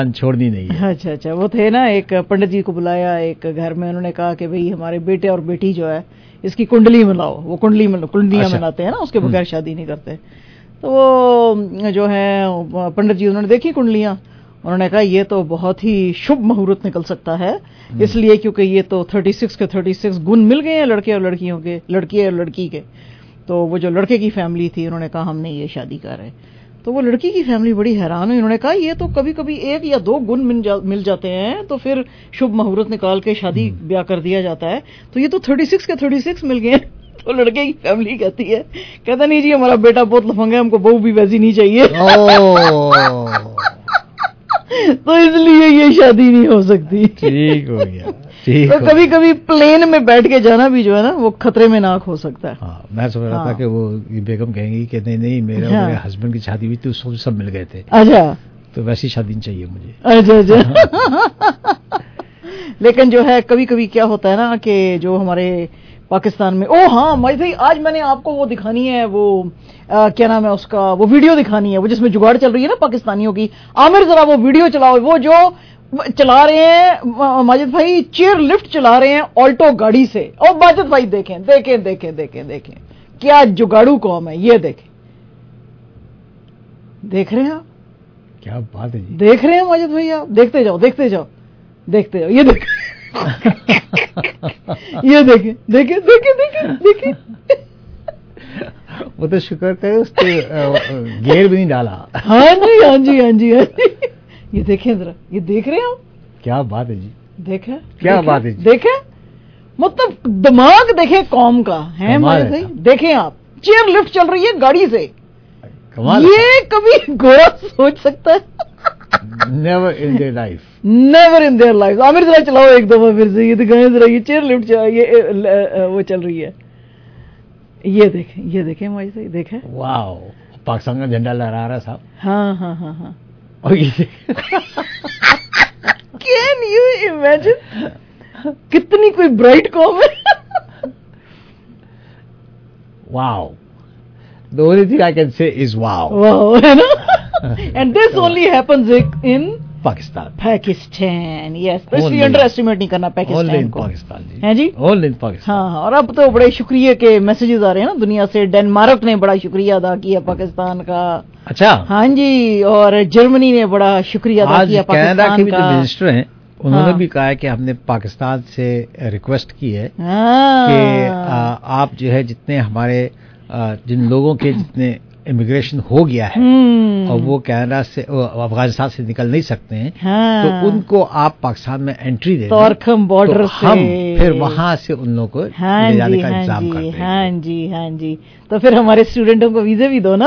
چھوڑنی نہیں ہے. اچھا اچھا. وہ تھے نا ایک پنڈت جی کو بلایا ایک گھر میں, انہوں نے کہا کہ بھئی ہمارے بیٹے اور بیٹی جو ہے اس کی کنڈلی ملاؤ. وہ کنڈلیاں مناتے ہیں نا, اس کے بغیر شادی نہیں کرتے. تو وہ جو ہے پنڈت جی انہوں نے دیکھی کنڈلیاں, انہوں نے کہا یہ تو بہت ہی شبھ مہورت نکل سکتا ہے, اس لیے کیونکہ یہ تو 36 کے 36 گن مل گئے ہیں لڑکے اور لڑکیوں کے, لڑکی اور لڑکی کے. تو وہ جو لڑکے کی فیملی تھی انہوں نے کہا ہم نہیں یہ شادی کر رہے. تو وہ لڑکی کی فیملی بڑی حیران ہوئی, انہوں نے کہا یہ تو کبھی کبھی 1 یا 2 گن مل جاتے ہیں تو پھر شبھ مہورت نکال کے شادی بیاہ کر دیا جاتا ہے, تو یہ تو 36 کے 36 مل گئے ہیں. تو لڑکے کی فیملی کہتی ہے, کہتا نہیں جی ہمارا بیٹا بہت لفنگا ہے, ہم کو بہو بھی ویسی نہیں چاہیے. تو اس لیے یہ شادی نہیں ہو سکتی. ٹھیک ہو گیا. تو کبھی کبھی پلین میں بیٹھ کے جانا بھی جو ہے نا وہ خطرے میں ناک ہو سکتا ہے. ہاں میں سمجھ رہا تھا کہ وہ بیگم کہیں گی کہ نہیں میرے ہسبینڈ کی شادی ہوئی تھی, سب مل گئے تھے. اچھا, تو ویسی شادی نہیں چاہیے مجھے. اچھا اچھا. لیکن جو ہے کبھی کبھی کیا ہوتا ہے نا کہ جو ہمارے پاکستان میں, ہاں مائی آج میں نے آپ کو وہ دکھانی ہے, وہ کیا نام ہے اس کا, وہ ویڈیو دکھانی ہے وہ جس میں جگاڑ چل رہی ہے نا پاکستانیوں کی. عامر ذرا وہ ویڈیو چلاؤ, وہ جو چلا رہے ہیں ماجد بھائی چیئر لفٹ چلا رہے ہیں آلٹو گاڑی سے. اور ماجد بھائی دیکھیں دیکھیں دیکھیں دیکھیں دیکھیں کیا جگاڑو قوم ہے, یہ دیکھیں. دیکھ رہے ہیں آپ, کیا بات ہے جی. دیکھ رہے ہیں ماجد بھائی, آپ دیکھتے جاؤ دیکھتے جاؤ دیکھتے جاؤ. یہ دیکھیں یہ دیکھیں دیکھیں دیکھیں دیکھیں دیکھیں. وہ تو شکر کرے اس کے گیئر بھی نہیں ڈالا. ہاں جی ہاں جی ہاں جی ہاں جی. یہ دیکھیں ذرا, یہ دیکھ رہے ہیں آپ, کیا بات ہے جی. دیکھیں کیا بات ہے جی. دیکھیں مطلب دماغ دیکھیں قوم کا ہے ماجد بھائی. دیکھیں آپ چیئر لفٹ چل رہی ہے گاڑی سے, یہ کبھی گورا سوچ سکتا ہے؟ Never in their life, never in their life. Aamir ذرا چلاؤ ایک دفعہ پھر سے, یہ دکھائیں ذرا, یہ چیئر لفٹ یہ وہ چل رہی ہے. یہ دیکھیں یہ دیکھیں ماجد بھائی دیکھیں. واو, پاکستان کا جھنڈا لہرا رہا صاحب. ہاں ہاں ہاں ہاں. اور یہ کین یو امیجن کتنی کوئی برائٹ قوم ہے. واو, the only thing I can say is wow. Wow, ہے نا. And this only happens in Pakistan. Pakistan, yes. Especially underestimate نہیں کرنا پاکستان کو. Only in Pakistan جی. ہیں جی. Only in Pakistan. ہاں, اور اب تو بڑے شکریہ کے میسیجز آ رہے ہیں نا دنیا سے. ڈنمارک نے بڑا شکریہ ادا کیا پاکستان کا. اچھا. ہاں جی, اور جرمنی نے بڑا شکریہ ادا کیا پاکستان کا. کینیڈا کے بھی جو منسٹر ہیں انہوں نے بھی کہا ہے کہ ہم نے پاکستان سے ریکویسٹ کی ہے کہ آپ جو ہے جتنے ہمارے جن لوگوں کے جتنے امیگریشن ہو گیا ہے اور وہ کینیڈا سے افغانستان سے نکل نہیں سکتے ہیں تو ان کو آپ پاکستان میں انٹری دیں تورکھم بارڈر سے, ہم پھر وہاں سے ان لوگوں کو لے جانے کا انتظام کرتے ہیں. ہاں جی ہاں جی. تو پھر ہمارے اسٹوڈنٹوں کو ویزے بھی دو نا.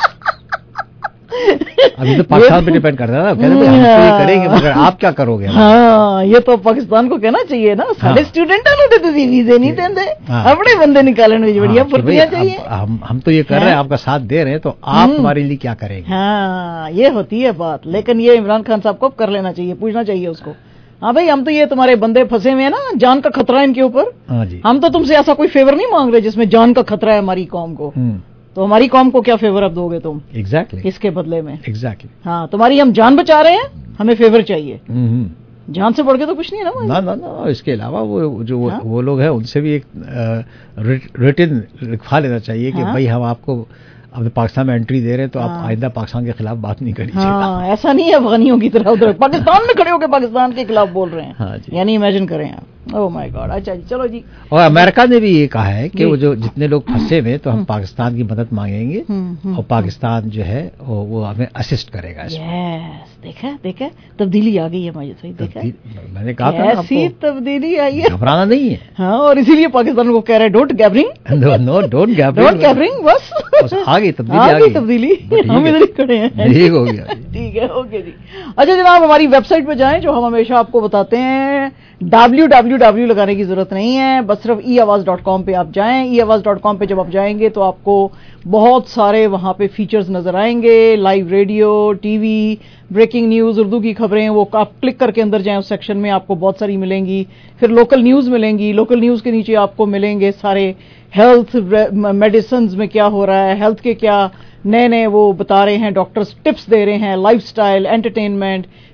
ابھی تو پاکستان پہ ڈیپینڈ کرتا ہے نا, کہتے ہیں ہم تو یہ کریں گے مگر آپ کیا کرو گے. ہاں, یہ تو پاکستان کو کہنا چاہیے نا, سارے اسٹوڈنٹوں نے تو ویزے نہیں دیں, اپنے بندے نکالنے بڑھیا پھرتیاں چاہیے. ہم تو یہ کر رہے ہیں, آپ کا ساتھ دے رہے ہیں, تو آپ ہمارے لیے کیا کریں گے. ہاں یہ ہوتی ہے بات. لیکن یہ عمران خان صاحب کو کر لینا چاہیے, پوچھنا چاہیے اس کو, ہاں بھائی ہم تو یہ تمہارے بندے پھنسے ہوئے ہیں نا, جان کا خطرہ ہے ان کے اوپر, ہم تو تم سے ایسا کوئی فیور نہیں مانگ رہے جس میں جان کا خطرہ ہے ہماری قوم کو, تو ہماری قوم کو کیا فیور اب دو گے تم اس کے بدلے میں. ہاں تمہاری ہم جان بچا رہے ہیں, ہمیں فیور چاہیے. جان سے بڑھ کے تو کچھ نہیں ہے نا. اس کے علاوہ وہ جو وہ لوگ ہیں ان سے بھی ایک ریٹن لکھوا لینا چاہیے کہ بھائی ہم آپ کو اب پاکستان میں انٹری دے رہے ہیں تو آپ آئندہ پاکستان کے خلاف بات نہیں کریں. ہاں ایسا نہیں ہے افغانیوں کی طرح ادھر پاکستان میں کھڑے ہو کے پاکستان کے خلاف بول رہے ہیں. یعنی امیجن کریں آپ. Oh my god. اچھا جی چلو جی. اور امریکہ نے بھی یہ کہا ہے کہ وہ جو جتنے لوگ پھنسے ہوئے تو ہم پاکستان کی مدد مانگیں گے اور پاکستان جو ہے وہ ہمیں اسسٹ کرے گا. دیکھا دیکھا تبدیلی آ گئی ہے ماجد بھائی. دیکھا میں نے کہا تھا ایسی تبدیلی آئی ہے, گھبرانا نہیں ہے. ہاں اور اسی لیے پاکستان کو کہہ رہے ڈونٹ گیبرنگ. Know don't گیبرنگ. بس آگے تبدیلی ہم ادھر کھڑے ہیں. ٹھیک ہو گیا. ٹھیک ہے اوکے جی. اچھا جناب ہماری ویب سائٹ پہ جائیں جو ہم ہمیشہ آپ کو بتاتے ہیں. www لگانے کی ضرورت نہیں ہے, بس صرف eAwaaz.com پہ آپ جائیں. eAwaaz.com پہ جب آپ جائیں گے تو آپ کو بہت سارے وہاں پہ فیچرز نظر آئیں گے. Live radio, T V, breaking news, Urdu کی خبریں, وہ آپ کلک کر کے اندر جائیں اس سیکشن میں آپ کو بہت ساری ملیں گی. پھر لوکل نیوز ملیں گی, لوکل نیوز کے نیچے آپ کو ملیں گے سارے ہیلتھ میڈیسنز میں کیا ہو رہا ہے, ہیلتھ کے کیا نئے وہ بتا رہے ہیں, ڈاکٹرز ٹپس دے رہے ہیں, لائف سٹائل, انٹرٹینمنٹ,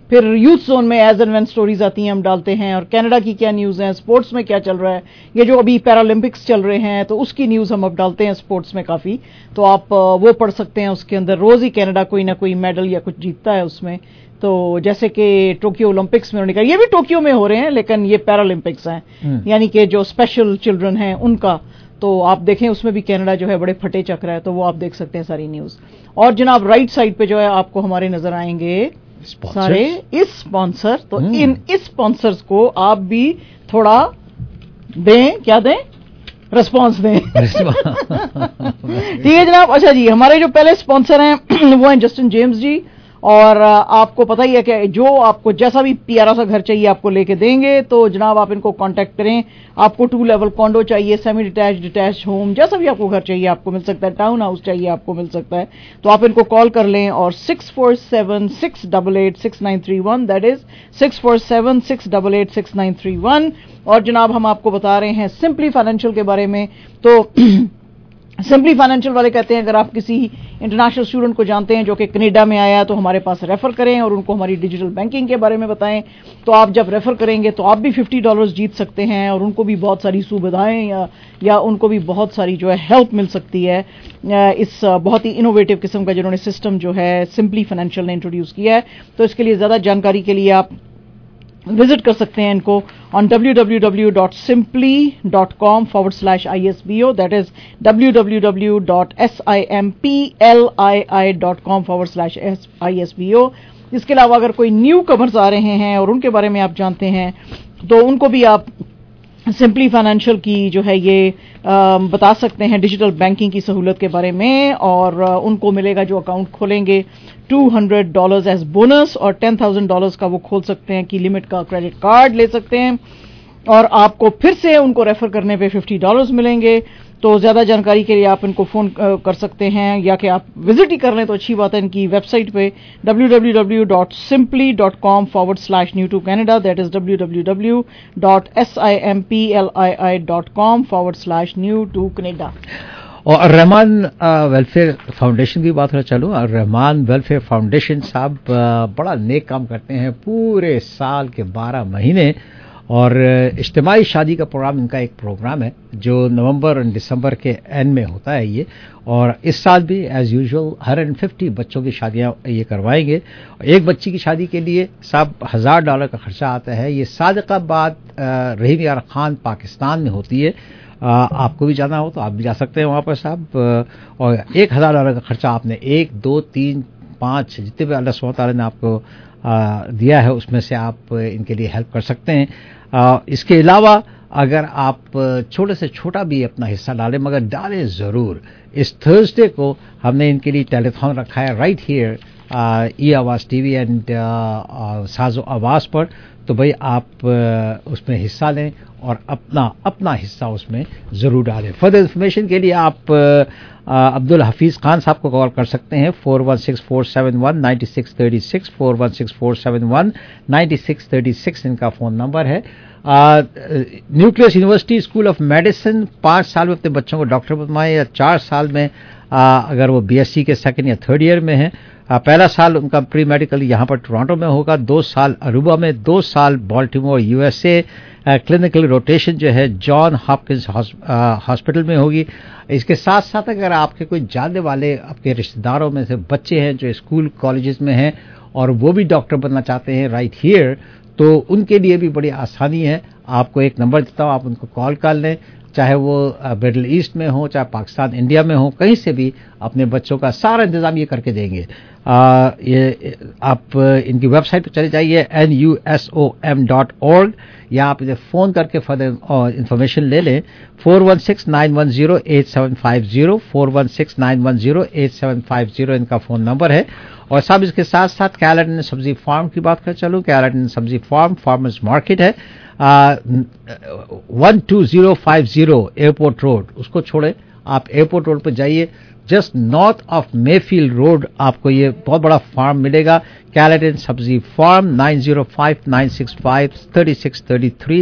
फिर यूथ जोन में एज एंड व्हेन स्टोरीज आती हैं हम डालते हैं, और कनाडा की क्या न्यूज़ है, स्पोर्ट्स में क्या चल रहा है, ये जो अभी पैरालंपिक्स चल रहे हैं तो उसकी न्यूज़ हम अब डालते हैं स्पोर्ट्स में काफ़ी, तो आप वो पढ़ सकते हैं। उसके अंदर रोज़ ही कनाडा कोई ना कोई मेडल या कुछ जीतता है उसमें। तो जैसे कि टोक्यो ओलंपिक्स में उन्होंने कहा, ये भी टोक्यो में हो रहे हैं लेकिन ये पैरालंपिक्स हैं, यानी कि जो स्पेशल चिल्ड्रन हैं उनका, तो आप देखें उसमें भी कनाडा जो है बड़े फटे चक्र है, तो वो आप देख सकते हैं सारी न्यूज़। और जनाब राइट साइड पे जो है आपको हमारे नजर आएंगे सारे इस स्पॉन्सर, तो इन इस स्पॉन्सर्स को आप भी थोड़ा दें, क्या दें, रिस्पॉन्स दें। ठीक है जनाब। अच्छा जी, हमारे जो पहले स्पॉन्सर हैं वो हैं जस्टिन जेम्स जी, और आपको पता ही है कि जो आपको जैसा भी प्यारा सा घर चाहिए आपको लेके देंगे, तो जनाब आप इनको कांटेक्ट करें। आपको 2 लेवल कॉन्डो चाहिए, सेमी डिटैच, डिटैच होम, जैसा भी आपको घर चाहिए आपको मिल सकता है, टाउन हाउस चाहिए आपको मिल सकता है, तो आप इनको कॉल कर लें। और 647-688-6931, दैट इज 647-688-6931। और जनाब हम आपको बता रहे हैं सिंपली फाइनेंशियल के बारे में। तो सिंपली फाइनेंशियल वाले कहते हैं अगर आप किसी इंटरनेशनल स्टूडेंट को जानते हैं जो कि कनाडा में आया तो हमारे पास रेफर करें और उनको हमारी डिजिटल बैंकिंग के बारे में बताएं। तो आप जब रेफर करेंगे तो आप भी $50 जीत सकते हैं, और उनको भी बहुत सारी सुविधाएं या उनको भी बहुत सारी जो है हेल्प मिल सकती है इस बहुत ही इनोवेटिव किस्म का जिन्होंने सिस्टम जो है सिंपली फाइनेंशियल ने इंट्रोड्यूस किया है। तो इसके लिए ज़्यादा जानकारी के लिए आप विजिट कर सकते हैं इनको on www.simply.com/ISBO, that is www.simpli.com/ISBO। इसके अलावा अगर कोई न्यू कमर्स आ रहे हैं और उनके बारे में आप जानते हैं तो उनको भी आप सिंपली फाइनेंशियल की जो है ये बता सकते हैं डिजिटल बैंकिंग की सहूलत के बारे में, और उनको मिलेगा जो अकाउंट खोलेंगे $200 एज बोनस, और $10,000 का वो खोल सकते हैं कि लिमिट का क्रेडिट कार्ड ले सकते हैं, और आपको फिर से उनको रेफर करने पे $50 मिलेंगे। तो ज़्यादा जानकारी के लिए आप इनको फ़ोन कर सकते हैं, या कि आप विजिट ही कर लें तो अच्छी बात है इनकी वेबसाइट पे www.simply.com/new2canada, that is www.simpli.com/new2canada। और रहमान वेलफेयर फाउंडेशन की बात करना चालू। और रहमान वेलफेयर फाउंडेशन साहब बड़ा नेक काम करते हैं पूरे साल के 12 महीने, और इज्तिमाई शादी का प्रोग्राम इनका एक प्रोग्राम है जो नवंबर और दिसंबर के एंड में होता है ये, और इस साल भी एज यूजुअल 150 बच्चों की शादियां ये करवाएंगे। एक बच्ची की शादी के लिए साहब $1000 का खर्चा आता है। ये सादिकाबाद रहीम यार खान पाकिस्तान में होती है। आपको भी जाना हो तो आप भी जा सकते हैं वहाँ पर साहब, और $1000 का खर्चा आपने 1, 2, 3, 5 जितने भी अल्लाह सुब्हान तआला ने आपको दिया है उसमें से आप इनके लिए हेल्प कर सकते हैं। इसके अलावा अगर आप छोटे से छोटा भी अपना हिस्सा डालें, मगर डालें ज़रूर। इस थर्सडे को हमने इनके लिए टेलीथॉन रखा है राइट हियर ई आवाज़ टीवी एंड साजो आवाज़ पर, तो भाई आप उसमें हिस्सा लें और अपना हिस्सा उसमें ज़रूर डालें। फर्दर इन्फॉर्मेशन के लिए आप अब्दुल हफीज़ खान साहब को कॉल कर सकते हैं 416-471-9636, 416-471-9636 इनका फ़ोन नंबर है। Nucleus university school of medicine 5 साल में अपने बच्चों को डॉक्टर बनवाएं, या 4 साल में अगर वो BSc के 2nd या 3rd ईयर में है। पहला साल उनका प्री मेडिकल यहाँ पर टोरंटो में होगा, 2 साल अरूबा में, 2 साल बाल्टीमोर USA। क्लिनिकल रोटेशन जो है जॉन हॉपकिंस हॉस्पिटल में होगी। इसके साथ साथ अगर आपके कोई जानने वाले आपके रिश्तेदारों में से बच्चे हैं जो स्कूल कॉलेजेस में हैं और वो भी डॉक्टर बनना चाहते हैं राइट हियर, तो उनके लिए भी बड़ी आसानी है। आपको एक नंबर देता हूँ, आप उनको कॉल कर लें, चाहे वो मिडल ईस्ट में हो, चाहे पाकिस्तान इंडिया में हो, कहीं से भी अपने बच्चों का सारा इंतजाम ये करके देंगे। ये आप इनकी वेबसाइट पर चले जाइए nusom.org, या आप इन्हें फ़ोन करके फर्दर इंफॉर्मेशन ले लें 416-910-8750, 416-910-8750 इनका फ़ोन नंबर है। और साहब इसके साथ साथ कैलेंडर सब्जी फार्म की बात कर चलूँ, कैलेंडर सब्जी फार्म फार्मर्स मार्केट है 12050 एयरपोर्ट रोड, उसको छोड़े आप एयरपोर्ट रोड पर जाइए, just north of Mayfield road आपको ये बहुत बड़ा फार्म मिलेगा। कैलेंडर सब्जी फार्म 9059653633,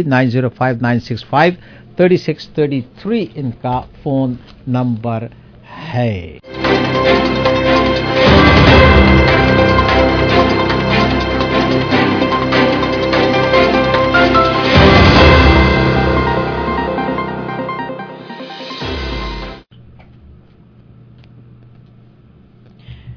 9059653633 इनका फोन नंबर है।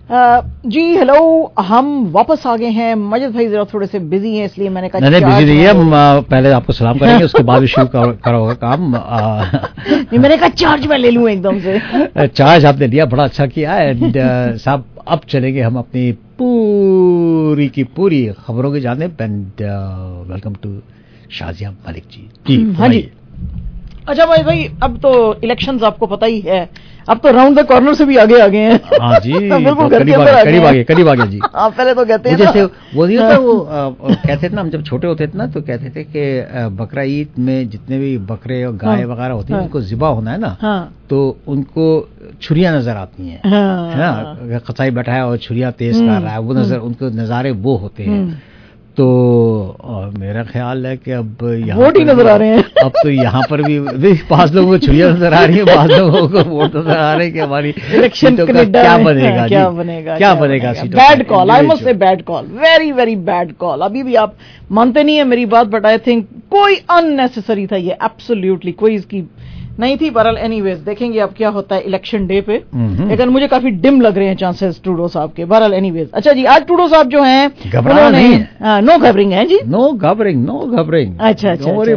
جی ہیلو، ہم واپس آ گئے ہیں. مجد بھائی ذرا تھوڑے سے بزی ہیں، اس لیے میں نے کہا نہیں بزی نہیں ہے، ہم پہلے آپ کو سلام کریں گے، اس کے بعد شروع کرو گا کام. میں نے کہا چارج میں لے لوں ایک دم سے. چارج آپ نے لیا، بڑا اچھا کیا. اینڈ صاحب اب چلیں گے ہم اپنی پوری کی پوری خبروں کی جانب. And welcome to Shazia Malik ji. ہاں جی. اچھا بھائی اب تو الیکشنز آپ کو پتہ ہی ہے، اب تو راؤنڈ دا کارنر سے بھی آگے آگے ہیں. ہاں جی، قریب آگے جی. آپ پہلے تو کہتے ہیں جیسے وہ نہیں ہوتا، وہ کہتے تھے نا، ہم جب چھوٹے ہوتے تھے نا تو کہتے تھے کہ بقرہ عید میں جتنے بھی بکرے اور گائے وغیرہ ہوتے ہیں ان کو ذبح ہونا ہے نا، تو ان کو چھریاں نظر آتی ہیں نا، قصائی بیٹھا ہے اور چھریاں تیز کر رہا ہے، وہ نظر ان کو نظارے وہ ہوتے ہیں. تو میرا خیال ہے کہ اب ووٹ ہی نظر آ رہے ہیں. اب تو یہاں پر بھی بعض لوگوں کو چھریاں نظر آ رہی ہیں، بعض لوگوں کو ووٹ نظر آ رہے ہیں کہ ہماری الیکشن کیا بنے گا. Bad call, I must say bad call, very very bad call. ابھی بھی آپ مانتے نہیں ہیں میری بات، بٹ آئی تھنک کوئی اننیسیسری تھا یہ، ایبسولیوٹلی کوئی اس کی نہیں تھی. بہرحال اینی ویز دیکھیں گے اب کیا ہوتا ہے الیکشن ڈے پہ، لیکن مجھے کافی ڈم لگ رہے ہیں چانسز ٹروڈو صاحب کے. بہرحال اینی ویز. اچھا جی، آج ٹروڈو صاحب جو ہیں نو گھبرنگ ہیں جی، نو گھبرنگ. اچھا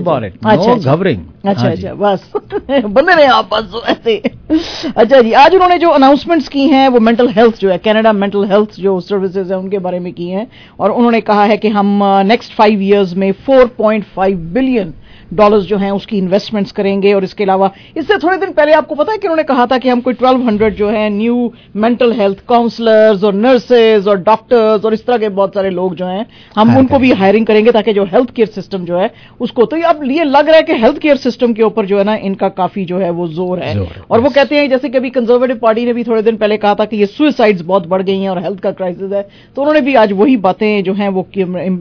بس بندے رہے آپ بس ایسے. اچھا جی، آج انہوں نے جو اناؤنسمنٹس کی ہیں وہ مینٹل ہیلتھ جو ہے، کینیڈا مینٹل ہیلتھ جو سروسز ہیں ان کے بارے میں کی ہیں، اور انہوں نے کہا ہے کہ ہم نیکسٹ 5 ایئرز میں $4.5 بلین جو ہیں اس کی انویسٹمنٹس کریں گے. اور اس کے علاوہ اس سے تھوڑے دن پہلے آپ کو پتا ہے کہ انہوں نے کہا تھا کہ ہم کوئی 1200 جو ہے نیو مینٹل ہیلتھ کاؤنسلرز اور نرسز اور ڈاکٹرز اور اس طرح کے بہت سارے لوگ جو ہیں ہم ان کو بھی ہائرنگ کریں گے تاکہ جو ہیلتھ کیئر سسٹم جو ہے اس کو. تو اب یہ لگ رہا ہے کہ ہیلتھ کیئر سسٹم کے اوپر جو ہے نا ان کا کافی جو ہے وہ زور ہے. اور وہ کہتے ہیں جیسے کہ ابھی کنزرویٹو پارٹی نے بھی تھوڑے دن پہلے کہا تھا کہ یہ سوئسائڈز بہت بڑھ گئی ہیں اور ہیلتھ کا کرائسس ہے، تو انہوں نے بھی آج وہی باتیں جو ہیں وہ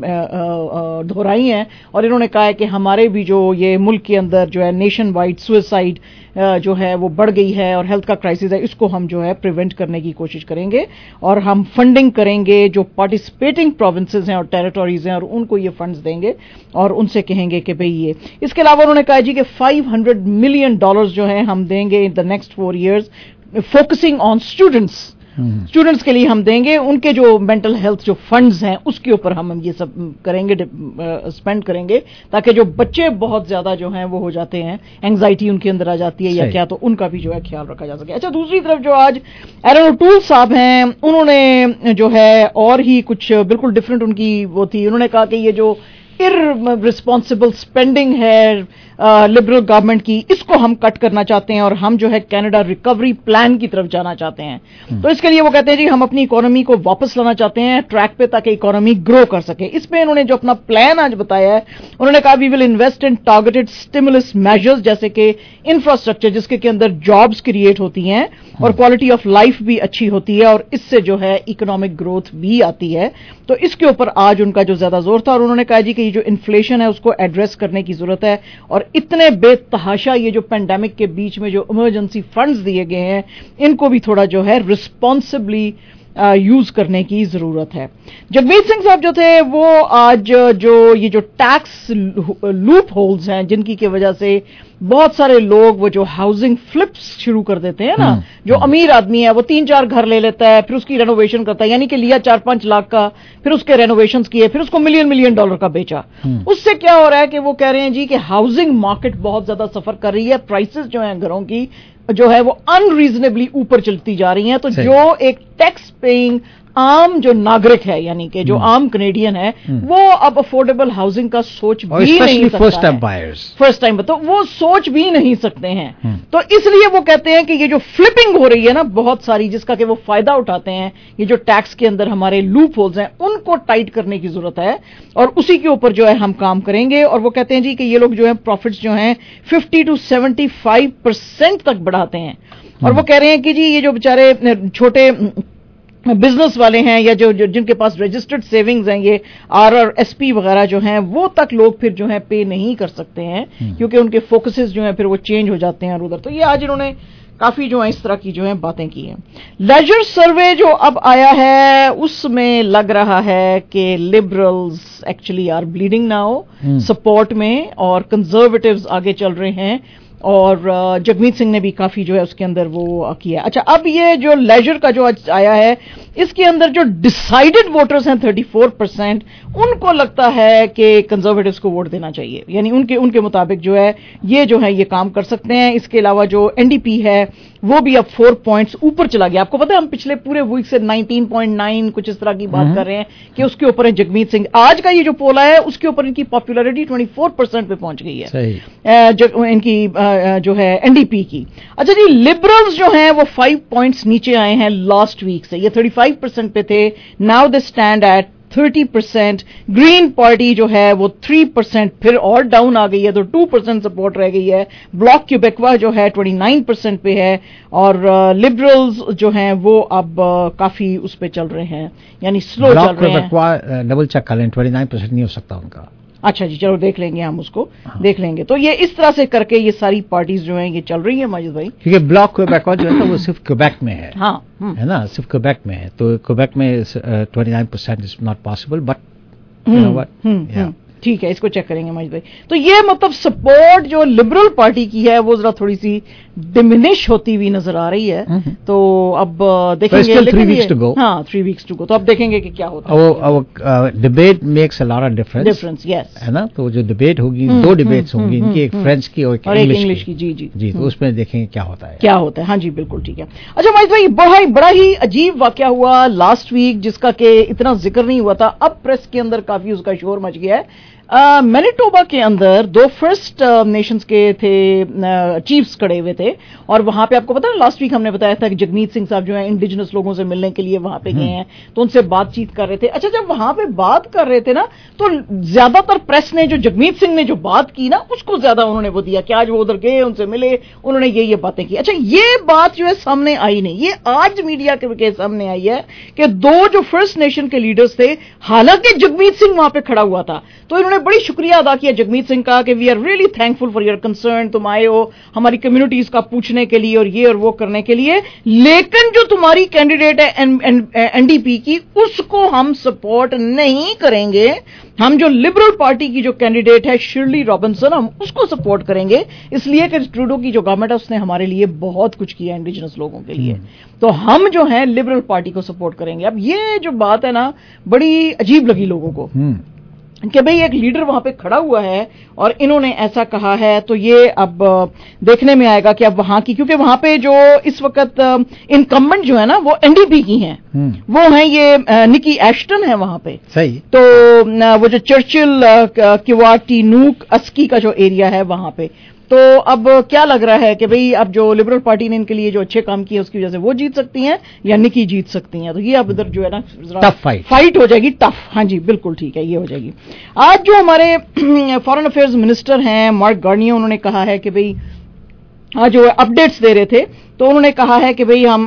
دہرائی ہیں. اور انہوں نے کہا ہے کہ ہمارے بھی جو یہ ملک کے اندر جو ہے نیشن وائڈ سوئسائڈ جو ہے وہ بڑھ گئی ہے اور ہیلتھ کا کرائسس ہے، اس کو ہم جو ہے پریونٹ کرنے کی کوشش کریں گے. اور ہم فنڈنگ کریں گے جو پارٹیسپیٹنگ پروونسز ہیں اور ٹیریٹوریز ہیں، اور ان کو یہ فنڈز دیں گے اور ان سے کہیں گے کہ بھئی یہ. اس کے علاوہ انہوں نے کہا جی کہ $500 ملین جو ہیں ہم دیں گے in the next 4 years, focusing on students کے لیے ہم دیں گے. ان کے جو مینٹل ہیلتھ جو فنڈز ہیں اس کے اوپر ہم یہ سب کریں گے، اسپینڈ کریں گے، تاکہ جو بچے بہت زیادہ جو ہیں وہ ہو جاتے ہیں، اینگزائٹی ان کے اندر آ جاتی ہے یا کیا، تو ان کا بھی جو ہے خیال رکھا جا سکے. اچھا، دوسری طرف جو آج ایرن اوٹول صاحب ہیں انہوں نے جو ہے اور ہی کچھ بالکل ڈفرینٹ ان کی وہ تھی. انہوں نے کہا کہ یہ جو irresponsible اسپینڈنگ ہے لبرل گورنمنٹ کی، اس کو ہم کٹ کرنا چاہتے ہیں اور ہم جو ہے کینیڈا ریکوری پلان کی طرف جانا چاہتے ہیں. تو اس کے لیے وہ کہتے ہیں جی ہم اپنی اکانومی کو واپس لانا چاہتے ہیں ٹریک پہ تاکہ اکانومی گرو کر سکے. اس میں انہوں نے جو اپنا پلان آج بتایا ہے، انہوں نے کہا we will invest in targeted stimulus measures, جیسے کہ انفراسٹرکچر جس کے اندر جابس کریٹ ہوتی ہیں اور کوالٹی آف لائف بھی اچھی ہوتی ہے اور اس سے جو ہے اکنامک گروتھ بھی آتی ہے. تو اس کے اوپر آج ان کا جو زیادہ زور تھا. اور انہوں نے کہا جی کہ یہ جو انفلیشن ہے اس کو ایڈریس کرنے کی ضرورت ہے، اور اتنے بے تحاشا یہ جو پینڈیمک کے بیچ میں جو ایمرجنسی فنڈز دیے گئے ہیں ان کو بھی تھوڑا جو ہے رسپانسبلی یوز کرنے کی ضرورت ہے. جگمیت سنگھ صاحب جو تھے وہ آج جو یہ جو ٹیکس لوپ ہولز ہیں جن کی وجہ سے بہت سارے لوگ وہ جو ہاؤسنگ فلپس شروع کر دیتے ہیں نا، جو امیر آدمی ہے وہ 3-4 گھر لے لیتا ہے پھر اس کی رینوویشن کرتا ہے، یعنی کہ لیا 4-5 لاکھ کا، پھر اس کے رینوویشنز کیے، پھر اس کو ملین ڈالر کا بیچا. اس سے کیا ہو رہا ہے کہ وہ کہہ رہے ہیں جی کہ ہاؤسنگ مارکیٹ بہت زیادہ سفر کر رہی ہے، پرائسز جو ہیں گھروں کی جو ہے وہ ان ریزنیبلی اوپر چلتی جا رہی ہیں. تو جو ایک ٹیکس پیئنگ عام جو ناگرک ہے، یعنی کہ جو عام کینیڈین ہے، وہ اب افورڈیبل ہاؤسنگ کا سوچ بھی نہیں سکتا، فرسٹ ٹائم تو وہ سوچ بھی نہیں سکتے ہیں. تو اس لیے وہ کہتے ہیں کہ یہ جو فلپنگ ہو رہی ہے نا بہت ساری، جس کا کہ وہ فائدہ اٹھاتے ہیں، یہ جو ٹیکس کے اندر ہمارے لوپ ہولز ہیں ان کو ٹائٹ کرنے کی ضرورت ہے اور اسی کے اوپر جو ہے ہم کام کریں گے. اور وہ کہتے ہیں جی کہ یہ لوگ جو ہے پروفٹس جو ہیں 50 to 75% تک بڑھاتے ہیں. اور وہ کہہ رہے ہیں کہ جی یہ جو بیچارے چھوٹے بزنس والے ہیں یا جو جن کے پاس رجسٹرڈ سیونگز ہیں، یہ RRSP وغیرہ جو ہیں، وہ تک لوگ پھر جو ہے پے نہیں کر سکتے ہیں کیونکہ ان کے فوکسز جو ہیں پھر وہ چینج ہو جاتے ہیں ادھر. تو یہ آج انہوں نے کافی جو ہے اس طرح کی جو ہے باتیں کی ہیں. لیجر سروے جو اب آیا ہے اس میں لگ رہا ہے کہ liberals actually are bleeding now support میں اور کنزرویٹوز آگے چل رہے ہیں، اور جگمیت سنگھ نے بھی کافی جو ہے اس کے اندر وہ کیا. اچھا، اب یہ جو لیجر کا جو آیا ہے اس کے اندر جو ڈیسائیڈڈ ووٹرز ہیں 34%، ان کو لگتا ہے کہ کنزرویٹوز کو ووٹ دینا چاہیے، یعنی ان کے مطابق جو ہے یہ کام کر سکتے ہیں۔ اس کے علاوہ جو این ڈی پی ہے وہ بھی اب 4 پوائنٹس اوپر چلا گیا۔ آپ کو پتا ہے ہم پچھلے پورے ویک سے 19.9 کچھ اس طرح کی بات کر رہے ہیں کہ اس کے اوپر ہے جگمیت سنگھ۔ آج کا یہ جو پول آیا ہے اس کے اوپر ان کی پاپولیرٹی 24% پہ پہنچ گئی ہے ان کی جو ہے این ڈی پی کی۔ اچھا جی، لبرلز جو ہیں وہ 5 پوائنٹس نیچے آئے ہیں لاسٹ ویک سے، یہ 35% پہ تھے، now they stand at 30%۔ Green Party جو ہے وہ 3% پھر اور ڈاؤن آ گئی ہے، تو 2% سپورٹ رہ گئی ہے۔ بلاک کیوبیکوا جو ہے 29% پہ ہے، اور لبرلز جو ہیں وہ اب کافی اس پہ چل رہے ہیں، یعنی سلو چل رہے ہیں۔ ڈبل چیک کر لیں، 29% نہیں ہو سکتا ان کا۔ اچھا جی، چلو دیکھ لیں گے، ہم اس کو دیکھ لیں گے۔ تو یہ اس طرح سے کر کے یہ ساری پارٹیز جو ہیں یہ چل رہی ہیں ماجد بھائی، کیونکہ بلاک کیوبیکوا جو ہے نا وہ صرف کیوبیک میں ہے، ہاں ہے نا، صرف کیوبیک میں ہے، تو کیوبیک میں 29% از ناٹ پاسبل، بٹ ٹھیک ہے، اس کو چیک کریں گے ماجد بھائی۔ تو یہ مطلب سپورٹ جو لبرل پارٹی کی ہے وہ ذرا تھوڑی سی ڈیمینش ہوتی ہوئی نظر آ رہی ہے، تو اب دیکھیں گے، 3 weeks to go. ہاں 3 weeks to go، تو اب دیکھیں گے کہ کیا ہوتا ہے۔ Debate makes a lot of difference, yes, ہے نا، تو جو ڈبیٹ ہوگی 2 ڈبیٹس ہوں گی، ان کی ایک فرینچ کی اور ایک انگلش کی۔ جی، تو اس میں دیکھیں گے کیا ہوتا ہے، ہاں جی بالکل ٹھیک ہے۔ اچھا ماجد بھائی، بڑا ہی عجیب واقعہ ہوا لاسٹ ویک جس کا کہ اتنا ذکر نہیں ہوا تھا، اب پریس کے اندر کافی اس کا شور مچ گیا ہے۔ مینیٹوبا کے اندر 2 فرسٹ نیشنز کے تھے چیفز کھڑے ہوئے تھے، اور وہاں پہ آپ کو پتا ہے لاسٹ ویک ہم نے بتایا تھا کہ جگمیت سنگھ صاحب جو ہیں انڈیجنس لوگوں سے ملنے کے لیے وہاں پہ گئے ہیں، تو ان سے بات چیت کر رہے تھے۔ اچھا، جب وہاں پہ بات کر رہے تھے نا تو زیادہ تر پریس نے جو جگمیت سنگھ نے جو بات کی نا اس کو زیادہ انہوں نے وہ دیا کہ آج وہ ادھر گئے، ان سے ملے، انہوں نے یہ باتیں کی۔ اچھا، یہ بات جو ہے سامنے آئی نہیں، یہ آج میڈیا کے سامنے آئی ہے کہ 2 جو فرسٹ نیشن کے لیڈرز تھے، حالانکہ جگمیت سنگھ وہاں پہ کھڑا ہوا تھا، تو انہوں نے بڑی شکریہ ادا کیا جگمیت سنگھ کا کہ we are really thankful for your concern, تم آئے ہو ہماری کمیونٹیز کا پوچھنے کے لیے اور یہ اور وہ کرنے کے لیے، لیکن جو تمہاری کینڈیڈیٹ ہے این ڈی پی کی اس کو ہم سپورٹ نہیں کریں گے، ہم جو لبرل پارٹی کی جو کینڈیڈیٹ ہے شرلی رابنسن، ہم اس کو سپورٹ کریں گے، اس لیے کہ ٹروڈو کی جو گورنمنٹ ہے اس نے ہمارے لیے بہت کچھ کیا انڈیجنس لوگوں کے لیے، تو ہم جو ہیں لبرل پارٹی کو سپورٹ کریں گے۔ اب یہ جو بات ہے نا بڑی عجیب لگی لوگوں کو کہ بھئی ایک لیڈر وہاں پہ کھڑا ہوا ہے اور انہوں نے ایسا کہا ہے، تو یہ اب دیکھنے میں آئے گا کہ اب وہاں کی، کیونکہ وہاں پہ جو اس وقت انکمبنٹ جو ہے نا وہ این ڈی پی کی ہیں، وہ ہیں یہ نکی ایشٹن ہے وہاں پہ، صحیح، تو وہ جو چرچل کیواٹی نوک اسکی کا جو ایریا ہے وہاں پہ، تو اب کیا لگ رہا ہے کہ بھئی اب جو لبرل پارٹی نے ان کے لیے جو اچھے کام کیے اس کی وجہ سے وہ جیت سکتی ہیں یا نکی جیت سکتی ہیں، تو یہ اب ادھر جو ہے نا ٹف فائٹ ہو جائے گی، ٹف، ہاں جی بالکل ٹھیک ہے، یہ ہو جائے گی۔ آج جو ہمارے فارن افیئرز منسٹر ہیں مارک گارنیے، انہوں نے کہا ہے کہ بھئی آج جو اپڈیٹس دے رہے تھے تو انہوں نے کہا ہے کہ بھئی ہم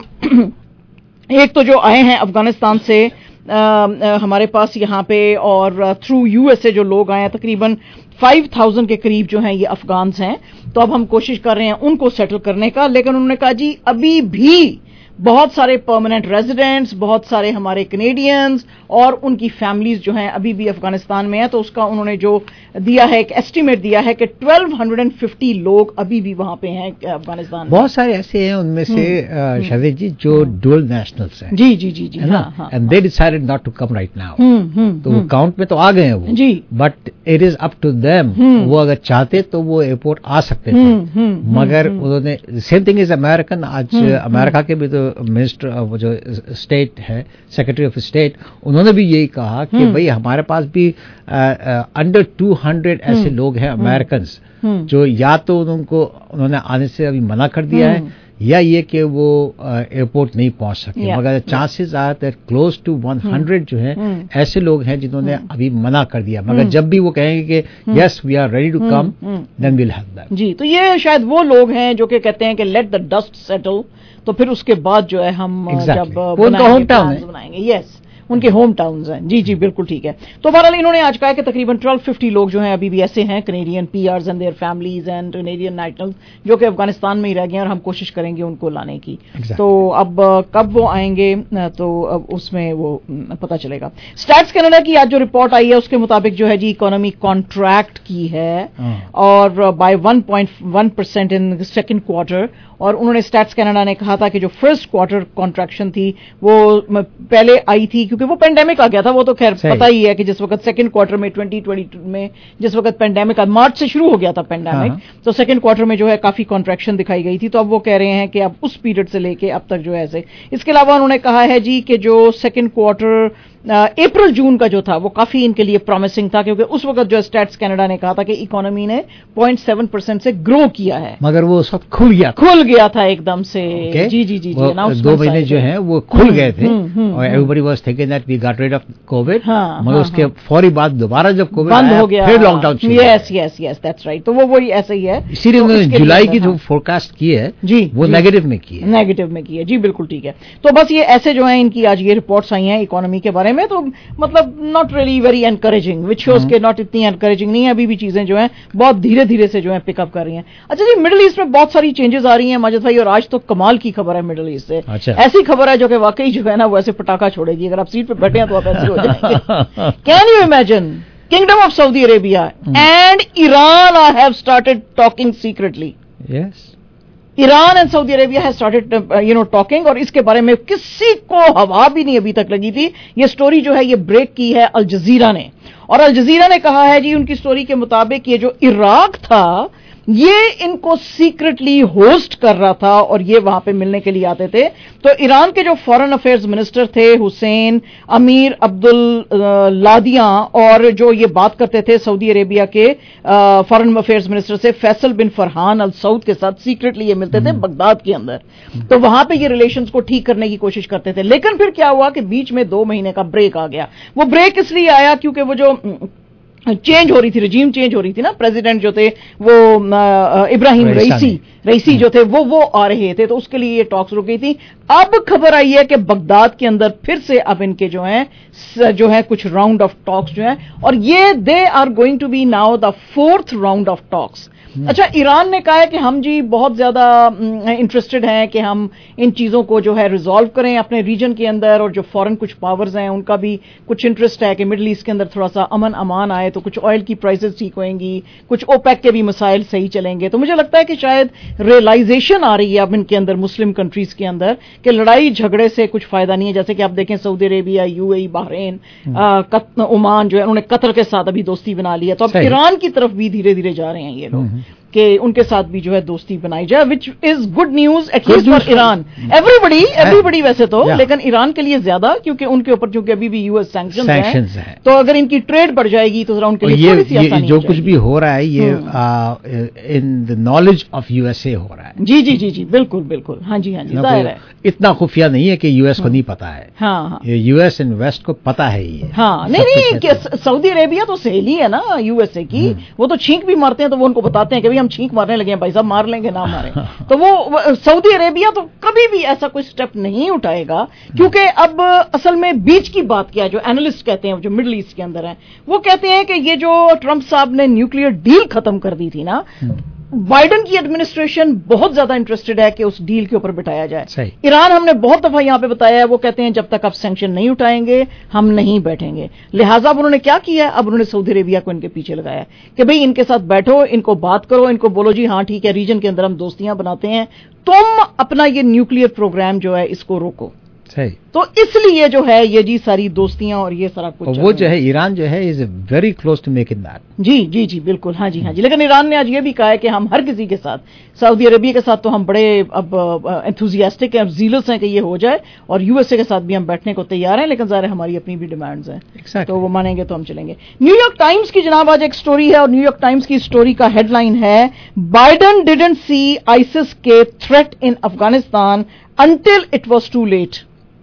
ایک تو جو آئے ہیں افغانستان سے ہمارے پاس یہاں پہ، اور تھرو یو ایس اے جو لوگ آئے ہیں تقریباً 5000 کے قریب جو ہیں یہ افغانز ہیں، تو اب ہم کوشش کر رہے ہیں ان کو سیٹل کرنے کا، لیکن انہوں نے کہا جی ابھی بھی بہت سارے پرماننٹ ریزیڈنٹس، بہت سارے ہمارے کینیڈینز اور ان کی فیملیز جو ہیں ابھی بھی افغانستان میں ہیں، تو اس کا انہوں نے جو دیا ہے ایک ایسٹیمیٹ دیا ہے کہ 1250 لوگ ابھی بھی وہاں پہ ہیں افغانستان میں۔ بہت سارے ایسے ہیں ان میں سے شاہد جی جو ڈوئل نیشنلز ہیں، جی جی جی جی، and they decided not to come right now, تو وہ کاؤنٹ میں تو آ گئے ہیں وہ، جی، but it is up to them, وہ اگر چاہتے تو وہ ایئرپورٹ آ سکتے تھے، مگر انہوں نے سیم تھنگ از امیرکن، آج امریکہ کے بھی تو منسٹر وہ جو اسٹیٹ ہے سیکرٹری آف اسٹیٹ، انہوں نے بھی یہی کہا کہ بھئی ہمارے پاس بھی انڈر 200 ایسے لوگ ہیں امیرکنز جو یا تو انہوں نے آنے سے ابھی منع کر دیا ہے یا یہ کہ وہ ایئرپورٹ نہیں پہنچ سکتے، مگر chances are that close to 100 جو ہیں ایسے لوگ ہیں جنہوں نے ابھی منع کر دیا، مگر جب بھی وہ کہیں گے کہ yes we are ready to come then we'll help them. جی، تو یہ شاید وہ لوگ ہیں جو کہ کہتے ہیں کہ لیٹ دا ڈسٹ سیٹل، تو پھر اس کے بعد جو ہے ہم جب بنائیں گے، یس ان کے ہوم ٹاؤنز ہیں. جی جی بالکل ٹھیک ہے. تو بہرحال انہوں نے آج کہا کہ تقریباً 1250 لوگ جو ہیں ابھی بھی ایسے ہیں Canadian P Rs and their families and Canadian nationals جو کہ افغانستان میں ہی رہ گئے ہیں اور ہم کوشش کریں گے ان کو لانے کی. تو اب کب وہ آئیں گے تو اب اس میں وہ پتہ چلے گا. اسٹیٹس کینیڈا کی آج جو رپورٹ آئی ہے اس کے مطابق جو ہے جی اکانومی کانٹریکٹ کی ہے اور بائی 1.1% ان سیکنڈ کوارٹر. اور انہوں نے اسٹیٹس کینیڈا نے کہا تھا کہ جو فرسٹ کوارٹر کانٹریکشن تھی وہ پہلے آئی تھی کیونکہ وہ پینڈیمک آ گیا تھا. وہ تو خیر پتہ ہی ہے کہ جس وقت سیکنڈ کوارٹر میں 2022 میں جس وقت پینڈیمک مارچ سے شروع ہو گیا تھا پینڈیمک, تو سیکنڈ کوارٹر میں جو ہے کافی کانٹریکشن دکھائی گئی تھی. تو اب وہ کہہ رہے ہیں کہ اب اس پیریڈ سے لے کے اب تک جو ہے ایسے. اس کے علاوہ انہوں نے کہا ہے جی کہ جو سیکنڈ کوارٹر اپریل جون کا جو تھا وہ کافی ان کے لیے پرومسنگ تھا کیونکہ اس وقت جو اسٹیٹس کینیڈا نے کہا تھا کہ اکانومی نے 0.7% سے گرو کیا ہے, مگر وہ سب کھل گیا تھا ایک دم سے. جی جی جی 2 مہینے جو ہیں وہ کھل گئے تھے اور every was thinking that we got rid of covid, مگر اس کے فوری بعد دوبارہ جب کووڈ بند ہو گیا پھر lockdown. Yes yes yes that's right. تو وہ وہی ایسے ہی ہے. اسی لیے انہوں نے جولائی کی جو فورکاسٹ کی ہے جی وہ نیگیٹو میں کی ہے. جی بالکل ٹھیک ہے. تو بس یہ ایسے جو ہیں ان کی آج یہ رپورٹس آئی ہیں اکانومی کے بارے میں. تو مطلب not really very encouraging which shows کہ ناٹ اتنی انکریجنگ نہیں ہے. ابھی بھی چیزیں جو ہیں بہت دھیرے دھیرے سے جو ہیں پک اپ کر رہی ہیں. اچھا جی مڈل ایسٹ میں بہت ساری چینجز آ رئی ہیں ماجد بھائی, اور آج تو کمال کی خبر ہے مڈل ایسٹ سے. ایسی خبر ہے جو کہ واقعی جو ہے نا وہ ایسے پٹاخہ چھوڑے گی. اگر آپ سیٹ پہ بیٹھے ہیں تو آپ ایسے ہو جائیں گے. Can you imagine Kingdom of Saudi Arabia and Iran have started talking secretly. Yes. Iran and Saudi Arabia has started talking, اور اس کے بارے میں کسی کو ہوا بھی نہیں ابھی تک لگی تھی. یہ سٹوری جو ہے یہ بریک کی ہے الجزیرہ نے, اور الجزیرہ نے کہا ہے جی ان کی سٹوری کے مطابق یہ جو عراق تھا یہ ان کو سیکرٹلی ہوسٹ کر رہا تھا اور یہ وہاں پہ ملنے کے لیے آتے تھے. تو ایران کے جو فارن افیئرز منسٹر تھے حسین امیر عبداللادیاں, اور جو یہ بات کرتے تھے سعودی عربیہ کے فارن افیئرز منسٹر سے فیصل بن فرحان السعود کے ساتھ سیکرٹلی یہ ملتے تھے بغداد کے اندر. تو وہاں پہ یہ ریلیشنز کو ٹھیک کرنے کی کوشش کرتے تھے. لیکن پھر کیا ہوا کہ بیچ میں 2 مہینے کا بریک آ گیا. وہ بریک اس لیے آیا کیونکہ وہ جو چینج ہو رہی تھی, رجیم چینج ہو رہی تھی نا, پریزیڈنٹ جو تھے وہ ابراہیم رئیسی جو تھے وہ آ رہے تھے, تو اس کے لیے یہ ٹاکس رک گئی تھی. اب خبر آئی ہے کہ بغداد کے اندر پھر سے اب ان کے جو ہے کچھ راؤنڈ آف ٹاکس جو ہیں, اور یہ they are going to be now the 4th round of talks. اچھا ایران نے کہا ہے کہ ہم جی بہت زیادہ انٹرسٹڈ ہیں کہ ہم ان چیزوں کو جو ہے ریزالو کریں اپنے ریجن کے اندر, اور جو فورن کچھ پاورز ہیں ان کا بھی کچھ انٹرسٹ ہے کہ مڈل ایسٹ کے اندر تھوڑا سا امن امان آئے, تو کچھ آئل کی پرائسز ٹھیک ہوئیں گی, کچھ اوپیک کے بھی مسائل صحیح چلیں گے. تو مجھے لگتا ہے کہ شاید ریئلائزیشن آ رہی ہے اب ان کے اندر مسلم کنٹریز کے اندر کہ لڑائی جھگڑے سے کچھ فائدہ نہیں ہے. جیسے کہ آپ دیکھیں Saudi Arabia, UAE, Bahrain, Oman جو ہے انہوں نے قطر کے ساتھ ابھی دوستی بنا لی ہے. تو اب ایران کی طرف بھی دھیرے دھیرے جا رہے ہیں یہ لوگ کہ ان کے ساتھ بھی جو ہے دوستی بنائی جائے, which is good news at least for Iran. Every ویسے تو, لیکن ایران کے لیے زیادہ کیونکہ ان کے اوپر چونکہ ابھی بھی US سینکشنز ہیں, تو اگر ان کی ٹریڈ بڑھ جائے گی تو ذرا ان کے لیے تھوڑی سی آسانی جو کچھ بھی ہو رہا ہے یہ in the knowledge of USA ہو رہا ہے. جی جی جی جی بالکل بالکل. ہاں جی ظاہر ہے اتنا خفیہ نہیں ہے کہ US کو نہیں پتا ہے. ہاں US اینڈ ویسٹ کو پتا ہے یہ. ہاں نہیں سعودی عربیہ تو سہیلی ہے نا USA کی, وہ تو چھینک بھی مارتے ہیں تو وہ ان کو بتاتے ہیں کہ ہم چھینک مارنے لگے ہیں بھائی صاحب, مار لیں گے نہ ماریں. تو وہ سعودی عربیہ تو کبھی بھی ایسا کوئی سٹیپ نہیں اٹھائے گا, کیونکہ اب اصل میں بیچ کی بات کیا ہے جو اینالسٹ کہتے ہیں جو مڈل ایسٹ کے اندر ہیں, وہ کہتے ہیں کہ یہ جو ٹرمپ صاحب نے نیوکلیئر ڈیل ختم کر دی تھی نا, بائیڈن کی ایڈمنسٹریشن بہت زیادہ انٹرسٹڈ ہے کہ اس ڈیل کے اوپر بٹھایا جائے. ایران ہم نے بہت دفعہ یہاں پہ بتایا ہے, وہ کہتے ہیں جب تک آپ سینکشن نہیں اٹھائیں گے ہم نہیں بیٹھیں گے. لہٰذا اب انہوں نے کیا کیا ہے, اب انہوں نے سعودی عربیہ کو ان کے پیچھے لگایا کہ بھئی ان کے ساتھ بیٹھو, ان کو بات کرو, ان کو بولو جی ہاں ٹھیک ہے ریجن کے اندر ہم دوستیاں بناتے ہیں, تم اپنا یہ نیوکلیئر پروگرام جو ہے اس کو روکو. تو اس لیے جو ہے یہ جی ساری دوستیاں اور یہ سارا کچھ وہ جو ہے ایران جو ہے is very close to making that. جی جی جی بالکل. ہاں جی لیکن ایران نے آج یہ بھی کہا ہے کہ ہم ہر کسی کے ساتھ, سعودی عربیہ کے ساتھ تو ہم بڑے اب انتھوزیاسٹک ہیں, اب زیلس ہیں کہ یہ ہو جائے, اور USA کے ساتھ بھی ہم بیٹھنے کو تیار ہیں, لیکن ظاہر ہماری اپنی بھی ڈیمانڈز ہیں, تو وہ مانیں گے تو ہم چلیں گے. نیو یارک ٹائمز کی جناب آج ایک سٹوری ہے, اور نیو یارک ٹائمز کی سٹوری کا ہیڈ لائن ہے بائیڈن ڈیڈنٹ سی ISIS کے threat in Afghanistan until it was too late.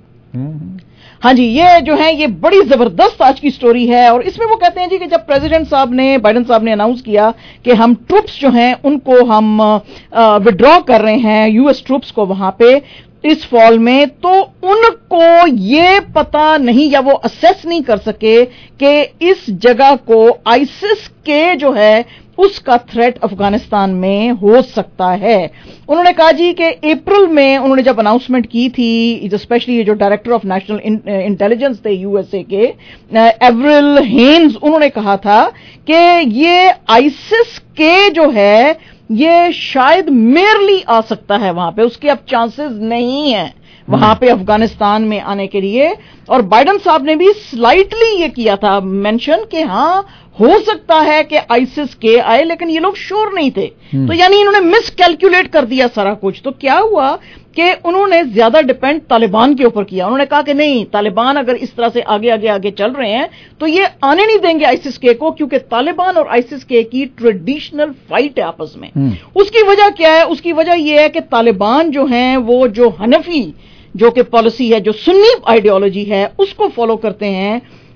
ہاں جی یہ جو ہے یہ بڑی زبردست آج کی سٹوری ہے, اور اس میں وہ کہتے ہیں جی کہ جب بائیڈن صاحب نے اناؤنس کیا کہ ہم ٹروپس جو ہیں ان کو ہم وڈرا کر رہے ہیں, US ٹروپس کو وہاں پہ, इस फॉल में, तो उनको ये पता नहीं या वो असेस नहीं कर सके कि इस जगह को आईसिस के जो है उसका थ्रेट अफगानिस्तान में हो सकता है। उन्होंने कहा जी कि अप्रैल में उन्होंने जब अनाउंसमेंट की थी, स्पेशली ये जो डायरेक्टर ऑफ नेशनल इंटेलिजेंस थे यूएसए के, एवरिल हेन्स, उन्होंने कहा था कि ये आईसिस के जो है ये शायद मेयरली आ सकता है वहां पे, उसके अब चांसेस नहीं है वहां पे अफगानिस्तान में आने के लिए। और बाइडेन साहब ने भी स्लाइटली ये किया था मेंशन कि हाँ हो सकता है कि आईसिस के आए, लेकिन ये लोग श्योर नहीं थे। तो यानी इन्होंने मिस कैलकुलेट कर दिया सारा कुछ। तो क्या हुआ कि उन्होंने ज्यादा डिपेंड तालिबान के ऊपर किया। उन्होंने कहा कि नहीं, तालिबान अगर इस तरह से आगे आगे आगे चल रहे हैं तो ये आने नहीं देंगे आईसिस के को, क्योंकि तालिबान और आईसिस के की ट्रेडिशनल फाइट है आपस में। उसकी वजह क्या है? उसकी वजह यह है कि तालिबान जो हैं वो जो हनफी जो कि पॉलिसी है, जो सुन्नी आइडियोलॉजी है, उसको फॉलो करते हैं।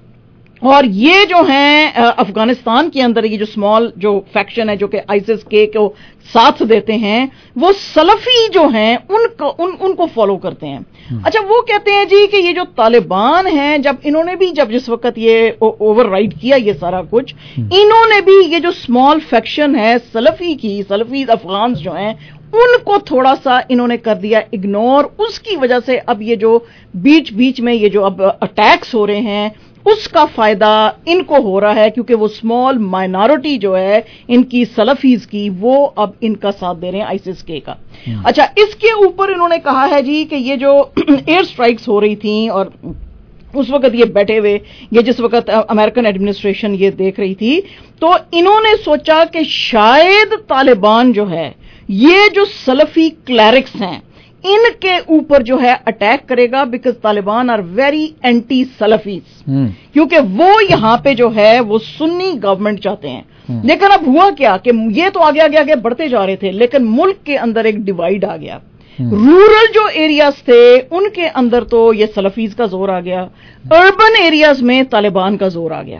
और ये जो हैं अफगानिस्तान के अंदर ये जो स्मॉल जो फैक्शन है जो कि आईसिस के को साथ देते हैं, वो सलफी जो हैं उनको फॉलो करते हैं। अच्छा, वो कहते हैं जी कि ये जो तालिबान हैं, जब इन्होंने भी जिस वक्त ये ओवरराइड किया ये सारा कुछ, इन्होंने भी ये जो स्मॉल फैक्शन है सलफी अफगान जो हैं उनको थोड़ा सा इन्होंने कर दिया इग्नोर। उसकी वजह से अब ये जो बीच बीच में ये जो अब अटैक्स हो रहे हैं उसका फायदा इनको हो रहा है, क्योंकि वो स्मॉल माइनॉरिटी जो है इनकी सलफीज की, वो अब इनका साथ दे रहे हैं आईसिस के का। अच्छा, इसके ऊपर इन्होंने कहा है जी कि ये जो एयर स्ट्राइक्स हो रही थी और उस वक्त ये बैठे हुए, ये जिस वक्त अमेरिकन एडमिनिस्ट्रेशन ये देख रही थी, तो इन्होंने सोचा कि शायद तालिबान जो है ये जो सलफी क्लैरिक्स हैं इनके ऊपर जो है अटैक करेगा, because Taliban are very anti Salafis, क्योंकि वो यहां पे जो है वो सुन्नी गवर्नमेंट चाहते हैं। लेकिन अब हुआ क्या कि ये तो आगे आगे आगे बढ़ते जा रहे थे, लेकिन मुल्क के अंदर एक डिवाइड आ गया। रूरल जो एरियाज थे उनके अंदर तो ये सलफीज का जोर आ गया, अर्बन एरियाज में तालिबान का जोर आ गया।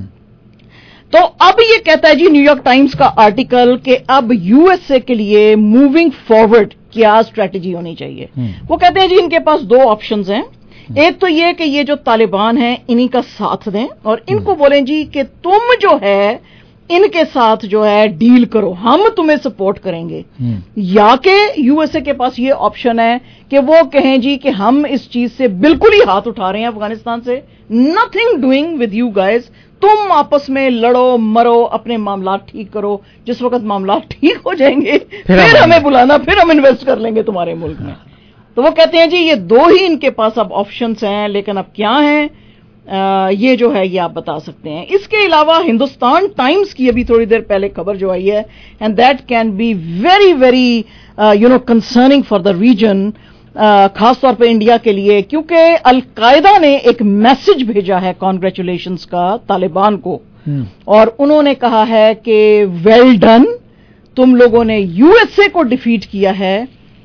तो अब ये कहता है जी न्यूयॉर्क टाइम्स का आर्टिकल कि अब यूएसए के लिए मूविंग फॉरवर्ड क्या स्ट्रेटजी होनी चाहिए। वो कहते हैं जी इनके पास दो ऑप्शंस हैं। एक तो ये कि ये जो तालिबान हैं इन्हीं का साथ दें और इनको बोलें जी कि तुम जो है इनके साथ जो है डील करो, हम तुम्हें सपोर्ट करेंगे। या कि यूएसए के पास ये ऑप्शन है कि वो कहें जी कि हम इस चीज से बिल्कुल ही हाथ उठा रहे हैं अफगानिस्तान से, nothing doing with you guys, तुम आपस में लड़ो मरो, अपने मामला ठीक करो, जिस वक्त मामला ठीक हो जाएंगे फिर हमें बुलाना, फिर हम इन्वेस्ट कर लेंगे तुम्हारे मुल्क में। तो वो कहते हैं जी ये दो ही इनके पास अब ऑप्शंस हैं, लेकिन अब क्या हैं ये जो है ये आप बता सकते हैं। इसके अलावा हिंदुस्तान टाइम्स की अभी थोड़ी देर पहले खबर जो आई है, and that can be very very concerning for the region, खासतौर पे इंडिया के लिए, क्योंकि अल-कायदा ने एक मैसेज भेजा है कॉन्ग्रेचुलेशंस का तालिबान को, और उन्होंने कहा है कि वेल डन, तुम लोगों ने यूएसए को डिफीट किया है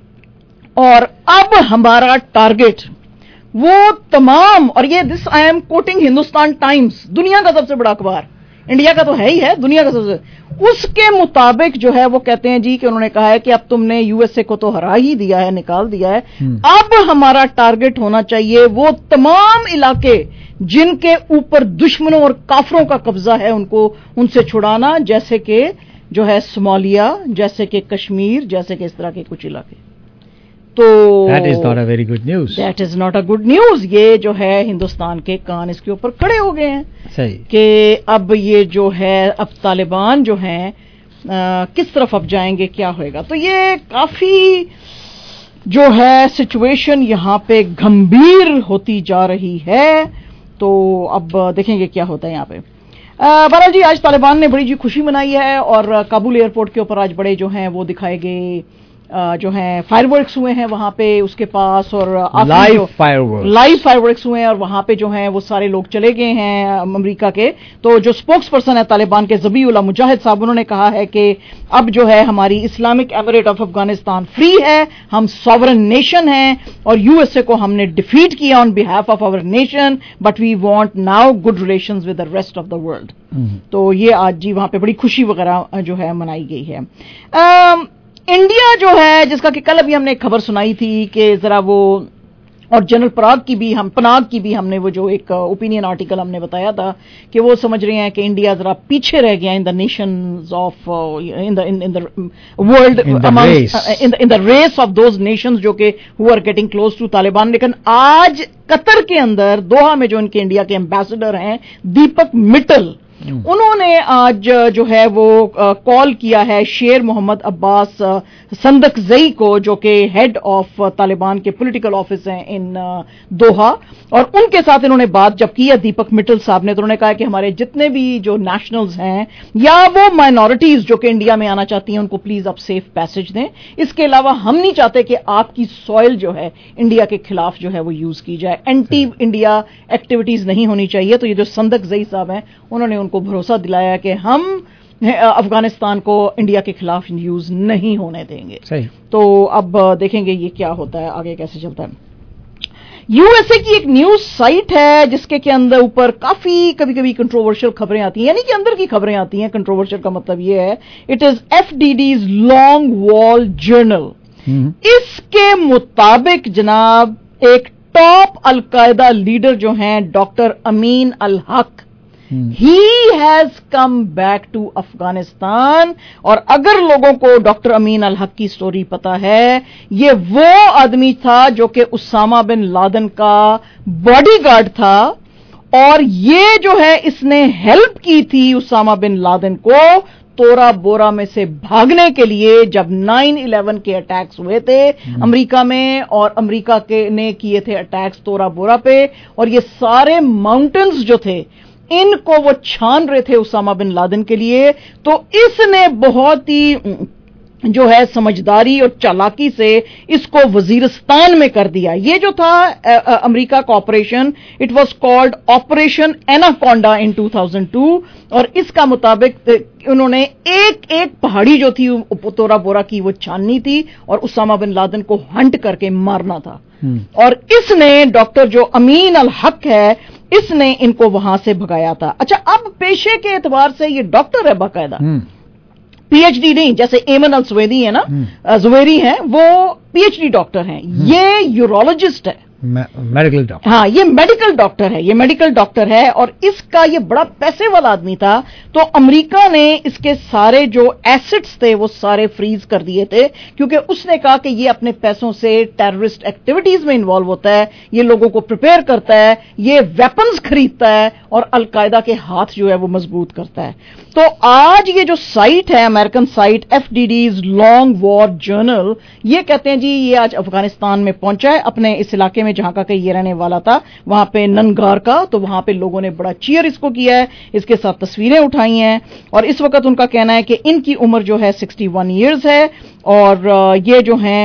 और अब हमारा टारगेट वो तमाम, और ये this I am quoting Hindustan Times, दुनिया का सबसे बड़ा अखबार, इंडिया का तो है ही है, दुनिया का सबसे, उसके मुताबिक जो है वो कहते हैं जी कि उन्होंने कहा है कि अब तुमने यूएसए को तो हरा ही दिया है, निकाल दिया है, अब हमारा टारगेट होना चाहिए वो तमाम इलाके जिनके ऊपर दुश्मनों और काफरों का कब्जा है, उनको उनसे छुड़ाना, जैसे कि जो है सोमालिया, जैसे कि कश्मीर, जैसे कि इस तरह के कुछ इलाके। तो that is not a very good news, that is not a good news. ये जो है हिंदुस्तान के कान इसके ऊपर खड़े हो गए हैं सही कि अब ये जो है अब तालिबान जो हैं किस तरफ अब जाएंगे, क्या होएगा। तो ये काफी जो है सिचुएशन यहाँ पे गंभीर होती जा रही है। तो अब देखेंगे क्या होता है यहाँ पे। बहरहाल जी आज तालिबान ने बड़ी जी खुशी मनाई है और काबुल एयरपोर्ट के ऊपर आज बड़े जो हैं वो दिखाए गए जो हैं फायरवर्क्स हुए हैं वहां पे उसके पास, और लाइव फायरवर्क्स हुए हैं और वहां पे जो हैं वो सारे लोग चले गए हैं अमेरिका के। तो जो स्पोक्स पर्सन है तालिबान के ज़बीउल्लाह मुजाहिद साहब, उन्होंने कहा है कि अब जो है हमारी Islamic emirate of Afghanistan free है, हम सॉवरन नेशन हैं और यूएसए को हमने डिफीट किया on behalf of our nation, but we want now good relations with the rest of the world. तो ये आज जी वहां पे बड़ी खुशी वगैरह जो है मनाई गई है। انڈیا جو ہے جس کا کہ کل ابھی ہم نے ایک خبر سنائی تھی کہ ذرا وہ اور جنرل پناگ کی بھی ہم نے وہ جو ایک اوپینین آرٹیکل ہم نے بتایا تھا کہ وہ سمجھ رہے ہیں کہ انڈیا ذرا پیچھے رہ گیا in the nations of in the world in the race of those nations جو کہ who are getting close to Taliban. لیکن آج قطر کے اندر دوحہ میں جو ان کے انڈیا کے ایمبیسڈر ہیں دیپک مٹل, انہوں نے آج جو ہے وہ کال کیا ہے شیر محمد عباس صندق زئی کو, جو کہ ہیڈ آف طالبان کے پولیٹیکل آفس ہیں ان دوحہ, اور ان کے ساتھ انہوں نے بات جب کی ہے دیپک مٹل صاحب نے, تو انہوں نے کہا کہ ہمارے جتنے بھی جو نیشنلز ہیں یا وہ مائنورٹیز جو کہ انڈیا میں آنا چاہتی ہیں ان کو پلیز آپ سیف پیسج دیں. اس کے علاوہ ہم نہیں چاہتے کہ آپ کی سوئل جو ہے انڈیا کے خلاف جو ہے وہ یوز کی جائے, اینٹی انڈیا ایکٹیویٹیز نہیں ہونی چاہیے. تو یہ جو صندق زئی صاحب ہیں انہوں نے ان کو بھروسہ دلایا کہ ہم افغانستان کو انڈیا کے خلاف یوز نہیں ہونے دیں گے. تو اب دیکھیں گے یہ کیا ہوتا ہے آگے, کیسے چلتا ہے. یو ایس اے کی ایک نیوز سائٹ ہے جس کے اندر اوپر کافی کبھی کبھی کنٹروورشل خبریں آتی ہیں, یعنی کہ اندر کی خبریں آتی ہیں. کنٹروورشل کا مطلب یہ ہے it is F D D's Long War Journal. اس کے مطابق جناب ایک ٹاپ القاعدہ لیڈر جو ہیں doctor Amin ul Haq, He has come back to Afghanistan. اور اگر لوگوں کو ڈاکٹر امین الحق کی سٹوری پتا ہے, یہ وہ آدمی تھا جو کہ اسامہ بن لادن کا باڈی گارڈ تھا, اور یہ جو ہے اس نے ہیلپ کی تھی اسامہ بن لادن کو تورا بورا میں سے بھاگنے کے لیے جب 9/11 کے اٹیکس ہوئے تھے امریکہ میں, اور امریکہ نے کیے تھے اٹیکس تورا بورا پہ, اور یہ سارے ماؤنٹنز جو تھے ان کو وہ چھان رہے تھے اسامہ بن لادن کے لیے. تو اس نے بہت ہی جو ہے سمجھداری اور چالاکی سے اس کو وزیرستان میں کر دیا. یہ جو تھا امریکہ کا operation, it was called operation Anaconda in 2002, اور اس کا مطابق انہوں نے ایک پہاڑی جو تھی تورا بورا کی وہ چھاننی تھی اور اسامہ بن لادن کو ہنٹ کر کے مارنا تھا. اور اس نے ڈاکٹر جو امین الحق ہے اس نے ان کو وہاں سے بھگایا تھا. اچھا, اب پیشے کے اعتبار سے یہ ڈاکٹر ہے باقاعدہ, پی ایچ ڈی نہیں, جیسے ایمن الزویری ہے نا, زویری ہیں, وہ پی ایچ ڈی ڈاکٹر ہیں. یہ یورولوجسٹ ہے, میڈیکل ڈاکٹر. ہاں, یہ میڈیکل ڈاکٹر ہے, یہ میڈیکل ڈاکٹر ہے, اور اس کا یہ بڑا پیسے والا آدمی تھا. تو امریکہ نے اس کے سارے جو ایسٹس تھے وہ سارے فریز کر دیے تھے, کیونکہ اس نے کہا کہ یہ اپنے پیسوں سے ٹیررسٹ ایکٹیویٹیز میں انوالو ہوتا ہے, یہ لوگوں کو پریپیئر کرتا ہے, یہ ویپنز خریدتا ہے, اور القاعدہ کے ہاتھ جو ہے وہ مضبوط کرتا ہے. تو آج یہ جو سائٹ ہے American site F D D's Long War Journal, یہ کہتے ہیں جی یہ آج افغانستان میں پہنچا ہے, اپنے اس علاقے میں جہاں کا کہ یہ رہنے والا تھا, وہاں پہ ننگار کا. تو وہاں پہ لوگوں نے بڑا چیئر اس کو کیا ہے, اس کے ساتھ تصویریں اٹھائی ہیں, اور اس وقت ان کا کہنا ہے کہ ان کی عمر جو ہے 61 ایئرز ہے, اور یہ جو ہیں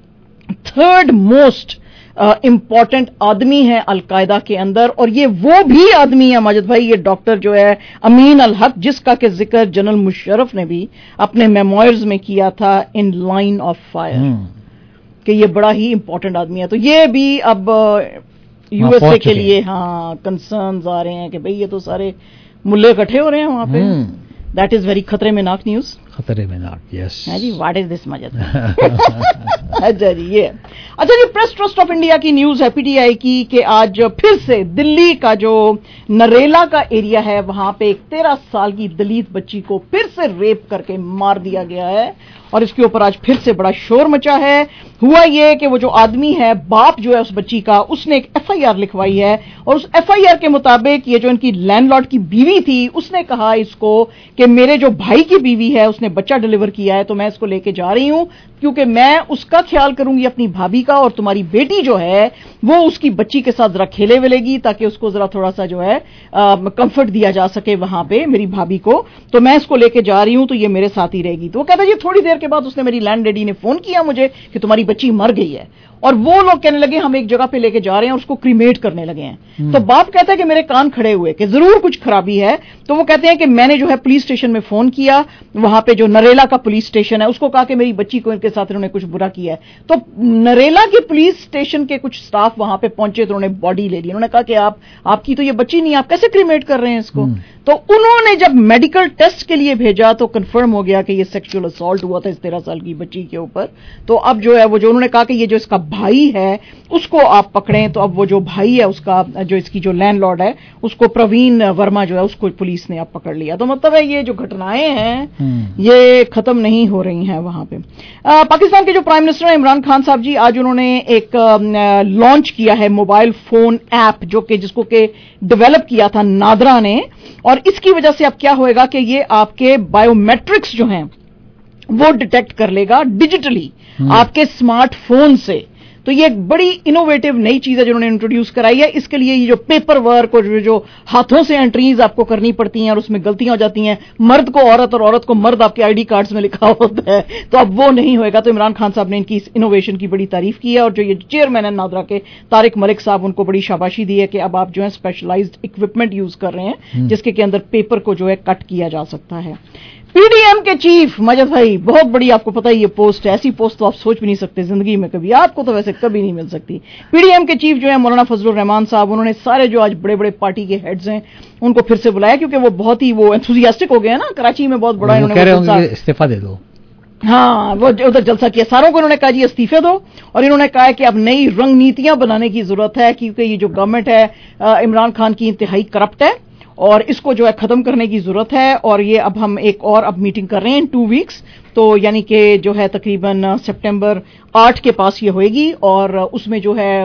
تھرڈ موسٹ امپورٹنٹ آدمی ہے القاعدہ کے اندر. اور یہ وہ بھی آدمی ہے ماجد بھائی, یہ ڈاکٹر جو ہے امین الحق, جس کا کہ ذکر جنرل مشرف نے بھی اپنے میموئرز میں کیا تھا ان لائن آف فائر, کہ یہ بڑا ہی امپورٹنٹ آدمی ہے. تو یہ بھی اب یو ایس اے کے لیے ہاں کنسرنز آ رہے ہیں کہ بھئی یہ تو سارے ملے اکٹھے ہو رہے ہیں وہاں پہ. دیٹ از ویری خطرے میں ناک نیوز. خطرے میں ناک, یس جی. واٹ از دس مجد. اچھا جی, یہ اچھا جی, پریس ٹرسٹ آف انڈیا کی نیوز ہے پی ٹی آئی کی کہ آج پھر سے دلی کا جو نریلا کا ایریا ہے وہاں پہ ایک 13 سال کی دلت بچی کو پھر سے ریپ کر کے مار دیا گیا ہے, اور اس کے اوپر آج پھر سے بڑا شور مچا ہے. ہوا یہ کہ وہ جو آدمی ہے, باپ جو ہے اس بچی کا, اس نے ایک ایف آئی آر لکھوائی ہے, اور اس ایف آئی آر کے مطابق یہ جو ان کی لینڈ لارڈ کی بیوی تھی اس نے کہا اس کو کہ میرے جو بھائی کی بیوی ہے اس نے بچہ ڈیلیور کیا ہے, تو میں اس کو لے کے جا رہی ہوں کیونکہ میں اس کا خیال کروں گی اپنی بھابھی کا, اور تمہاری بیٹی جو ہے وہ اس کی بچی کے ساتھ ذرا کھیلے ولے گی تاکہ اس کو ذرا تھوڑا سا جو ہے کمفرٹ دیا جا سکے وہاں پہ میری بھابھی کو, تو میں اس کو لے کے جا رہی ہوں, تو یہ میرے ساتھ ہی رہے گی. تو وہ کہتا ہے جی تھوڑی دیر کے بعد اس نے میری لینڈ لیڈی نے فون کیا مجھے کہ تمہاری بچی مر گئی ہے, اور وہ لوگ کہنے لگے ہم ایک جگہ پہ لے کے جا رہے ہیں اور اس کو کریمیٹ کرنے لگے ہیں. تو باپ کہتا ہے کہ میرے کان کھڑے ہوئے کہ ضرور کچھ خرابی ہے. تو وہ کہتے ہیں کہ میں نے جو ہے پولیس اسٹیشن میں فون کیا, وہاں پہ جو نریلا کا پولیس اسٹیشن ہے, اس کو کہا کہ میری بچی کو ان کے ساتھ انہوں نے کچھ برا کیا ہے. تو نریلا کے پولیس اسٹیشن کے کچھ سٹاف وہاں پہ پہنچے تو انہوں نے باڈی لے لی. انہوں نے کہا کہ آپ کی تو یہ بچی نہیں, آپ کیسے کریمیٹ کر رہے ہیں اس کو؟ تو انہوں نے جب میڈیکل ٹیسٹ کے لیے بھیجا تو کنفرم ہو گیا کہ یہ سیکشل اسالٹ ہوا تھا اس 13 سال کی بچی کے اوپر. تو اب جو ہے وہ جو انہوں نے کہا کہ یہ جو اس کا بھائی ہے اس کو آپ پکڑیں. تو اب وہ جو بھائی ہے اس کا, جو اس کی جو لینڈ لارڈ ہے, اس کو پروین ورما جو ہے اس کو پولیس نے اب پکڑ لیا. تو مطلب ہے یہ جو گھٹنائیں ہیں یہ ختم نہیں ہو رہی ہیں وہاں پہ. پاکستان کے جو پرائم منسٹر ہیں عمران خان صاحب جی, آج انہوں نے ایک لانچ کیا ہے موبائل فون ایپ, جو کہ جس کو کہ ڈیولپ کیا تھا نادرا نے. اور اس کی وجہ سے اب کیا ہوئے گا کہ یہ آپ کے بایو میٹرکس جو ہیں وہ ڈیٹیکٹ کر لے گا ڈیجیٹلی آپ کے اسمارٹ فون سے. تو یہ ایک بڑی انوویٹو نئی چیز ہے جنہوں نے انٹروڈیوس کرائی ہے. اس کے لیے یہ جو پیپر ورک اور جو ہاتھوں سے انٹریز آپ کو کرنی پڑتی ہیں اور اس میں غلطیاں ہو جاتی ہیں, مرد کو عورت اور عورت کو مرد آپ کے آئی ڈی کارڈز میں لکھا ہوتا ہے, تو اب وہ نہیں ہوئے گا. تو عمران خان صاحب نے ان کی اس انوویشن کی بڑی تعریف کی ہے. اور جو یہ چیئرمین ہے نادرا کے طارق ملک صاحب, ان کو بڑی شاباشی دی ہے کہ اب آپ جو ہے اسپیشلائزڈ اکوپمنٹ یوز کر رہے ہیں جس کے اندر پیپر کو جو ہے کٹ کیا جا سکتا ہے. پی ڈی ایم کے چیف مجد بھائی, بہت بڑی آپ کو پتہ ہے یہ پوسٹ ہے, ایسی پوسٹ تو آپ سوچ بھی نہیں سکتے زندگی میں کبھی, آپ کو تو ویسے کبھی نہیں مل سکتی. پی ڈی ایم کے چیف جو ہے مولانا فضل الرحمان صاحب, انہوں نے سارے جو آج بڑے بڑے پارٹی کے ہیڈز ہیں ان کو پھر سے بلایا کیونکہ وہ بہت ہی وہ انتھوزیاسٹک ہو گئے ہیں نا. کراچی میں بہت بڑا انہوں نے استعفیٰ دے دو, ہاں وہ ادھر جلسہ کیا, ساروں کو انہوں نے کہا جی استعفے دو. اور انہوں نے کہا کہ اب نئی رنگ نیتیاں بنانے کی ضرورت ہے کیونکہ یہ جو گورنمنٹ ہے عمران خان کی انتہائی کرپٹ ہے اور اس کو جو ہے ختم کرنے کی ضرورت ہے. اور یہ اب ہم ایک اور اب میٹنگ کر رہے ہیں 2 ویکس, تو یعنی کہ جو ہے تقریباً سپٹمبر 8 کے پاس یہ ہوئے گی. اور اس میں جو ہے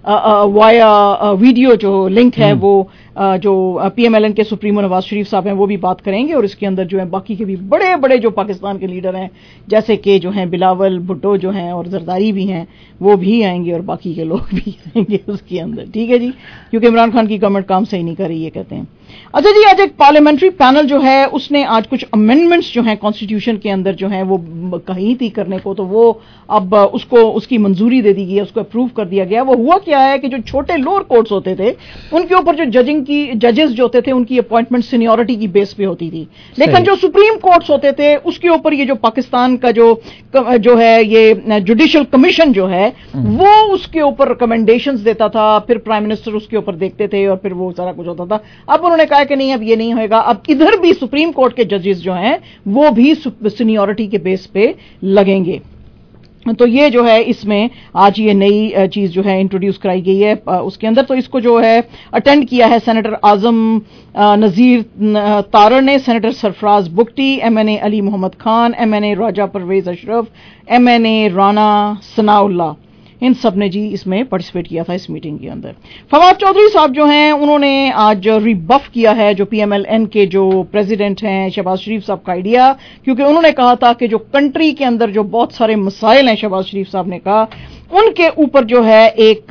وایا ویڈیو جو لنک ہے وہ جو پی ایم ایل این کے سپریمو نواز شریف صاحب ہیں وہ بھی بات کریں گے. اور اس کے اندر جو ہے باقی کے بھی بڑے بڑے جو پاکستان کے لیڈر ہیں جیسے کہ جو ہیں بلاول بھٹو جو ہیں اور زرداری بھی ہیں وہ بھی آئیں گے اور باقی کے لوگ بھی آئیں گے اس کے اندر. ٹھیک ہے جی, کیونکہ عمران خان کی گورنمنٹ کام صحیح نہیں کر رہی ہے کہتے ہیں. اچھا جی, آج ایک پارلیمنٹری پینل جو ہے اس نے آج کچھ امینڈمنٹس جو ہیں کانسٹیٹیوشن کے اندر جو ہیں وہ کہی تھی کرنے کو, تو وہ اب اس کی منظوری دے دی گئی ہے, اس کو اپروو کر دیا گیا. وہ ہوا کیا ہے کہ جو چھوٹے لوور کورٹس ہوتے تھے ان کے اوپر جو ججز جو ہوتے تھے ان کی اپوائنٹمنٹ سینیورٹی کی بیس پہ ہوتی تھی, لیکن جو سپریم کورٹس ہوتے تھے اس کے اوپر یہ جو پاکستان کا جو ہے یہ جوڈیشل کمیشن جو ہے وہ اس کے اوپر ریکمنڈیشنز دیتا تھا, پھر پرائم منسٹر اس کے اوپر دیکھتے تھے اور پھر وہ سارا کچھ ہوتا تھا. اب انہوں نے کہا کہ نہیں اب یہ نہیں ہوئے گا, اب ادھر بھی سپریم کورٹ کے ججز جو ہیں وہ بھی سینیورٹی کے بیس پہ لگیں گے. تو یہ جو ہے اس میں آج یہ نئی چیز جو ہے انٹروڈیوس کرائی گئی ہے اس کے اندر. تو اس کو جو ہے اٹینڈ کیا ہے سینیٹر اعظم نذیر تارڑ نے, senator Sarfraz Bugti, M N A Ali Muhammad Khan, M N A Raja Pervaiz Ashraf, M N A Rana Sanaullah, ان سب نے جی اس میں پارٹیسپیٹ کیا تھا اس میٹنگ کے اندر. فواد چودھری صاحب جو ہیں انہوں نے آج ریبف کیا ہے جو پی ایم ایل این کے جو پریزیڈنٹ ہیں شہباز شریف صاحب کا آئیڈیا, کیونکہ انہوں نے کہا تھا کہ جو کنٹری کے اندر جو بہت سارے مسائل ہیں شہباز شریف صاحب نے کہا ان کے اوپر جو ہے ایک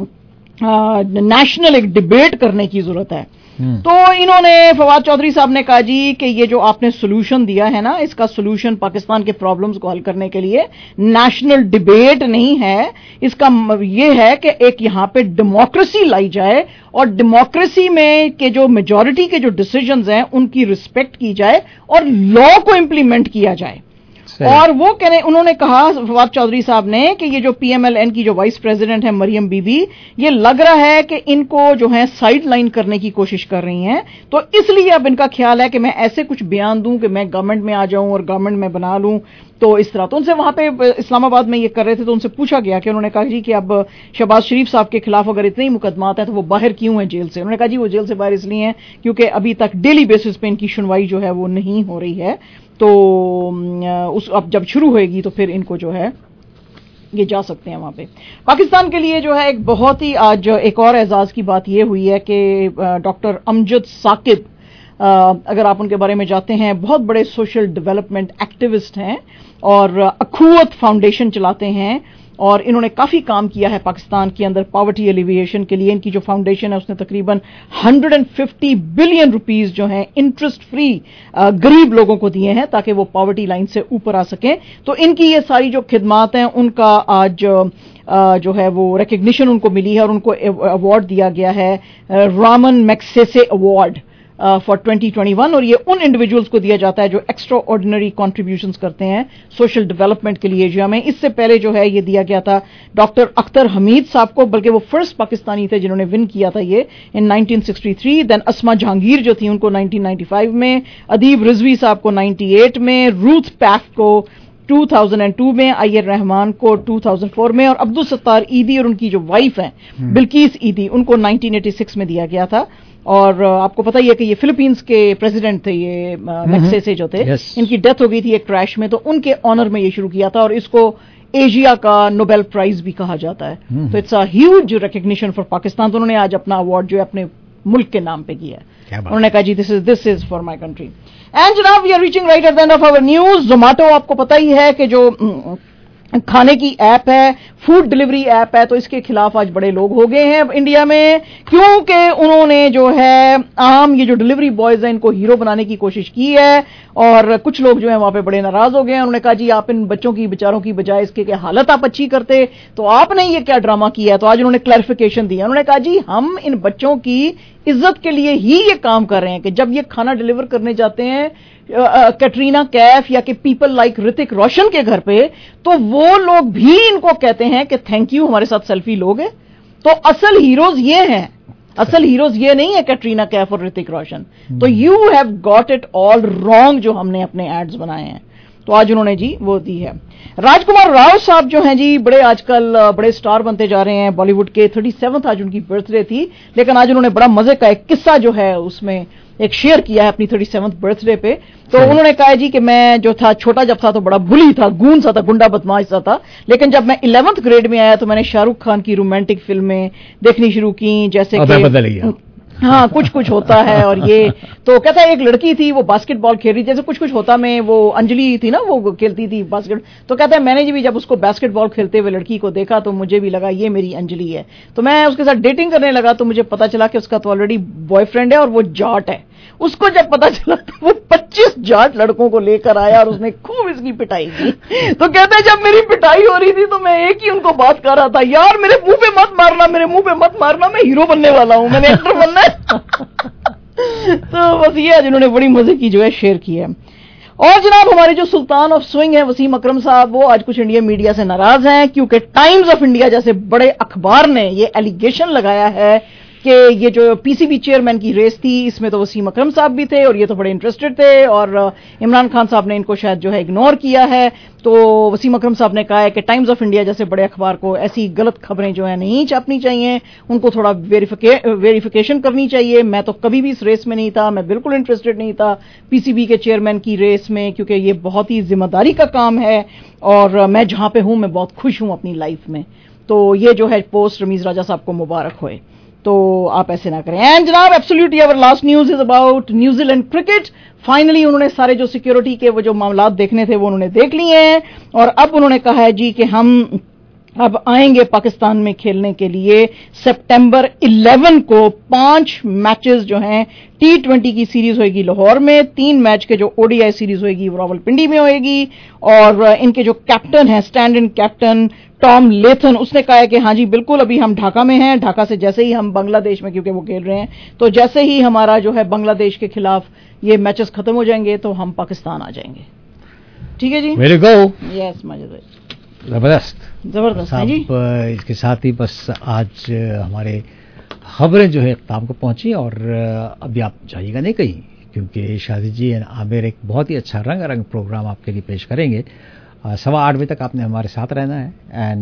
نیشنل ایک ڈبیٹ کرنے کی ضرورت ہے. تو انہوں نے فواد چودھری صاحب نے کہا جی کہ یہ جو آپ نے سولوشن دیا ہے نا, اس کا سولوشن پاکستان کے پرابلمز کو حل کرنے کے لیے نیشنل ڈیبیٹ نہیں ہے, اس کا یہ ہے کہ ایک یہاں پہ ڈیموکریسی لائی جائے اور ڈیموکریسی میں کہ جو میجورٹی کے جو ڈیسیجنز ہیں ان کی رسپیکٹ کی جائے اور لا کو امپلیمنٹ کیا جائے. اور وہ انہوں نے کہا فواد چودھری صاحب نے کہ یہ جو پی ایم ایل این کی جو وائس پریزیڈنٹ ہے مریم بی بی, یہ لگ رہا ہے کہ ان کو جو ہے سائڈ لائن کرنے کی کوشش کر رہی ہیں. تو اس لیے اب ان کا خیال ہے کہ میں ایسے کچھ بیان دوں کہ میں گورنمنٹ میں آ جاؤں اور گورنمنٹ میں بنا لوں. تو اس طرح تو ان سے وہاں پہ اسلام آباد میں یہ کر رہے تھے تو ان سے پوچھا گیا کہ انہوں نے کہا جی کہ اب شہباز شریف صاحب کے خلاف اگر اتنے ہی مقدمات ہیں تو وہ باہر کیوں ہیں جیل سے. انہوں نے کہا جی وہ جیل سے باہر اس لیے ہیں کیونکہ ابھی تک ڈیلی بیسس پہ ان کی سنوائی جو ہے وہ نہیں ہو رہی ہے. تو اب جب شروع ہوئے گی تو پھر ان کو جو ہے یہ جا سکتے ہیں وہاں پہ. پاکستان کے لیے جو ہے ایک بہت ہی آج ایک اور اعزاز کی بات یہ ہوئی ہے کہ ڈاکٹر امجد ثاقب, اگر آپ ان کے بارے میں جانتے ہیں, بہت بڑے سوشل ڈیولپمنٹ ایکٹیوسٹ ہیں اور اخوت فاؤنڈیشن چلاتے ہیں اور انہوں نے کافی کام کیا ہے پاکستان کے اندر پاورٹی ایلیویشن کے لیے. ان کی جو فاؤنڈیشن ہے اس نے تقریباً 150 بلین روپیز جو ہیں انٹرسٹ فری غریب لوگوں کو دیے ہیں تاکہ وہ پاورٹی لائن سے اوپر آ سکیں. تو ان کی یہ ساری جو خدمات ہیں ان کا آج जो है वो रिकग्निशन उनको मिली है और उनको अवार्ड दिया गया है रामन मैग्सेसे अवार्ड फॉर 2021 और ये उन इंडिविजुअल्स को दिया जाता है जो एक्स्ट्रा ऑर्डिनरी कॉन्ट्रीब्यूशंस करते हैं सोशल डेवलपमेंट के लिए एशिया में। इससे पहले जो है ये दिया गया था डॉक्टर अख्तर हमीद साहब को, बल्कि वो फर्स्ट पाकिस्तानी थे जिन्होंने विन किया था ये इन 1963। देन अस्मा जहांगीर जो थी उनको 1995 में, अदीब रिजवी साहब को 98 में, रूथ पैफ को 2002 में, अय्यर रहमान को 2004 में और अब्दुल सत्तार ईदी और उनकी जो वाइफ है बिल्किस ईदी उनको 1986 में दिया गया था। और आपको पता ही है कि ये फिलीपींस के प्रेसिडेंट थे ये मैग्सेसे जो थे, इनकी डेथ हो गई थी एक क्रैश में, तो उनके ऑनर में ये शुरू किया था और इसको एशिया का नोबेल प्राइज भी कहा जाता है। तो it's a huge recognition for Pakistan. तो उन्होंने आज अपना अवार्ड जो है अपने मुल्क के नाम पे किया है। उन्होंने कहा जी this is for my country. And जनाब we are reaching right at the end of our news. Zomato आपको पता ही है कि जो खाने की ऐप है, फूड डिलीवरी ऐप है, तो इसके खिलाफ आज बड़े लोग हो गए हैं इंडिया में, क्योंकि उन्होंने जो है आम ये जो डिलीवरी बॉयज हैं इनको हीरो बनाने की कोशिश की है और कुछ लोग जो है वहां पे बड़े नाराज हो गए हैं। उन्होंने कहा जी आप इन बच्चों की बेचारों की बजाय इसके क्या हालत आप अच्छी करते तो आपने ये क्या ड्रामा किया है। तो आज उन्होंने क्लैरिफिकेशन दिया। उन्होंने कहा जी हम इन बच्चों की इज्जत के लिए ही ये काम कर रहे हैं कि जब ये खाना डिलीवर करने जाते हैं कैटरीना कैफ या कि पीपल लाइक ऋतिक रोशन के घर पे, तो वो लोग भी इनको कहते हैं कि थैंक यू हमारे साथ सेल्फी लोगे। तो असल हीरोज ये हैं, असल हीरोज ये नहीं है कैटरीना कैफ और ऋतिक रोशन। तो you have got it all wrong जो हमने अपने एड्स बनाए हैं। तो आज उन्होंने जी वो दी है। राजकुमार राव साहब जो हैं जी बड़े आजकल बड़े स्टार बनते जा रहे हैं बॉलीवुड के। 37th आज उनकी बर्थडे थी, लेकिन आज उन्होंने बड़ा मजे का एक किस्सा जो है उसमें एक शेयर किया है अपनी 37th बर्थडे पे। तो उन्होंने कहा जी कि मैं जो था छोटा जब था तो बड़ा बुली था, गूंज सा था, गुंडा बदमाश सा था, लेकिन जब मैं 11th ग्रेड में आया तो मैंने शाहरुख खान की रोमांटिक फिल्में देखनी शुरू की, जैसे कि हाँ कुछ कुछ होता है और ये तो कहता है एक लड़की थी वो बास्केटबॉल खेल रही, जैसे कुछ कुछ होता में वो अंजलि थी ना वो खेलती थी बास्केट। तो कहता है मैंने भी जब उसको बास्केटबॉल खेलते हुए लड़की को देखा तो मुझे भी लगा ये मेरी अंजलि है। तो मैं उसके साथ डेटिंग करने लगा तो मुझे पता चला कि उसका तो ऑलरेडी बॉयफ्रेंड है और वो जाट है। उसको जब पता चला तो वो 25 जाट लड़कों को लेकर आया और उसने खूब इसकी पिटाई की। तो कहते हैं जब मेरी पिटाई हो रही थी तो मैं एक ही उनको बात कर रहा था, यार मेरे मुंह पे मत मारना, मेरे मुंह पे मत मारना, मैं हीरो बनने वाला हूं, मैंने एक्टर बनना है। तो बस ये आज उन्होंने बड़ी मजे की जो है शेयर की है। और जनाब हमारे जो सुल्तान ऑफ स्विंग है वसीम अकरम साहब, वो आज कुछ इंडिया मीडिया से नाराज हैं क्योंकि टाइम्स ऑफ इंडिया जैसे बड़े अखबार ने ये एलिगेशन लगाया है कि ये जो पीसीबी चेयरमैन की रेस थी इसमें तो वसीम अकरम साहब भी थे और ये तो बड़े इंटरेस्टेड थे और इमरान खान साहब ने इनको शायद जो है इग्नोर किया है। तो वसीम अकरम साहब ने कहा है कि टाइम्स ऑफ इंडिया जैसे बड़े अखबार को ऐसी गलत खबरें जो है नहीं छापनी चाहिए, उनको थोड़ा वेरिफिकेशन करनी चाहिए। मैं तो कभी भी इस रेस में नहीं था, मैं बिल्कुल इंटरेस्टेड नहीं था पीसीबी के चेयरमैन की रेस में, क्योंकि ये बहुत ही जिम्मेदारी का काम है और मैं जहां पे हूं मैं बहुत खुश हूं अपनी लाइफ में। तो ये जो है पोस्ट रमीज राजा साहब को मुबारक होए, तो आप ऐसे ना करें। एंड जनाब absolutely our last news is about New Zealand cricket. Finally उन्होंने सारे जो सिक्योरिटी के वो जो मामलात देखने थे वो उन्होंने देख लिए हैं और अब उन्होंने कहा है जी कि हम अब आएंगे पाकिस्तान में खेलने के लिए सितंबर 11 को। 5 मैचेस जो हैं T20 की सीरीज होगी लाहौर में, 3 मैच के जो ODI सीरीज होगी वो रावलपिंडी में होगी। और इनके जो कैप्टन हैं स्टैंड इन कैप्टन टॉम लेथन, उसने कहा है कि हाँ जी बिल्कुल अभी हम ढाका में हैं, ढाका से जैसे ही हम बांग्लादेश में क्योंकि वो खेल रहे हैं तो जैसे ही हमारा जो है बांग्लादेश के खिलाफ ये मैचेस खत्म हो जाएंगे तो हम पाकिस्तान आ जाएंगे। ठीक है जी, वेरी गो, यस मजेदार जबरदस्त है जी। इसके साथ ही बस आज हमारे खबरें जो है इख्तिताम को पहुंची और अभी आप जाइएगा नहीं कहीं क्योंकि शादी जी एंड आमिर एक बहुत ही अच्छा रंग प्रोग्राम आपके लिए पेश करेंगे। 8:15 बजे तक आपने हमारे साथ रहना है।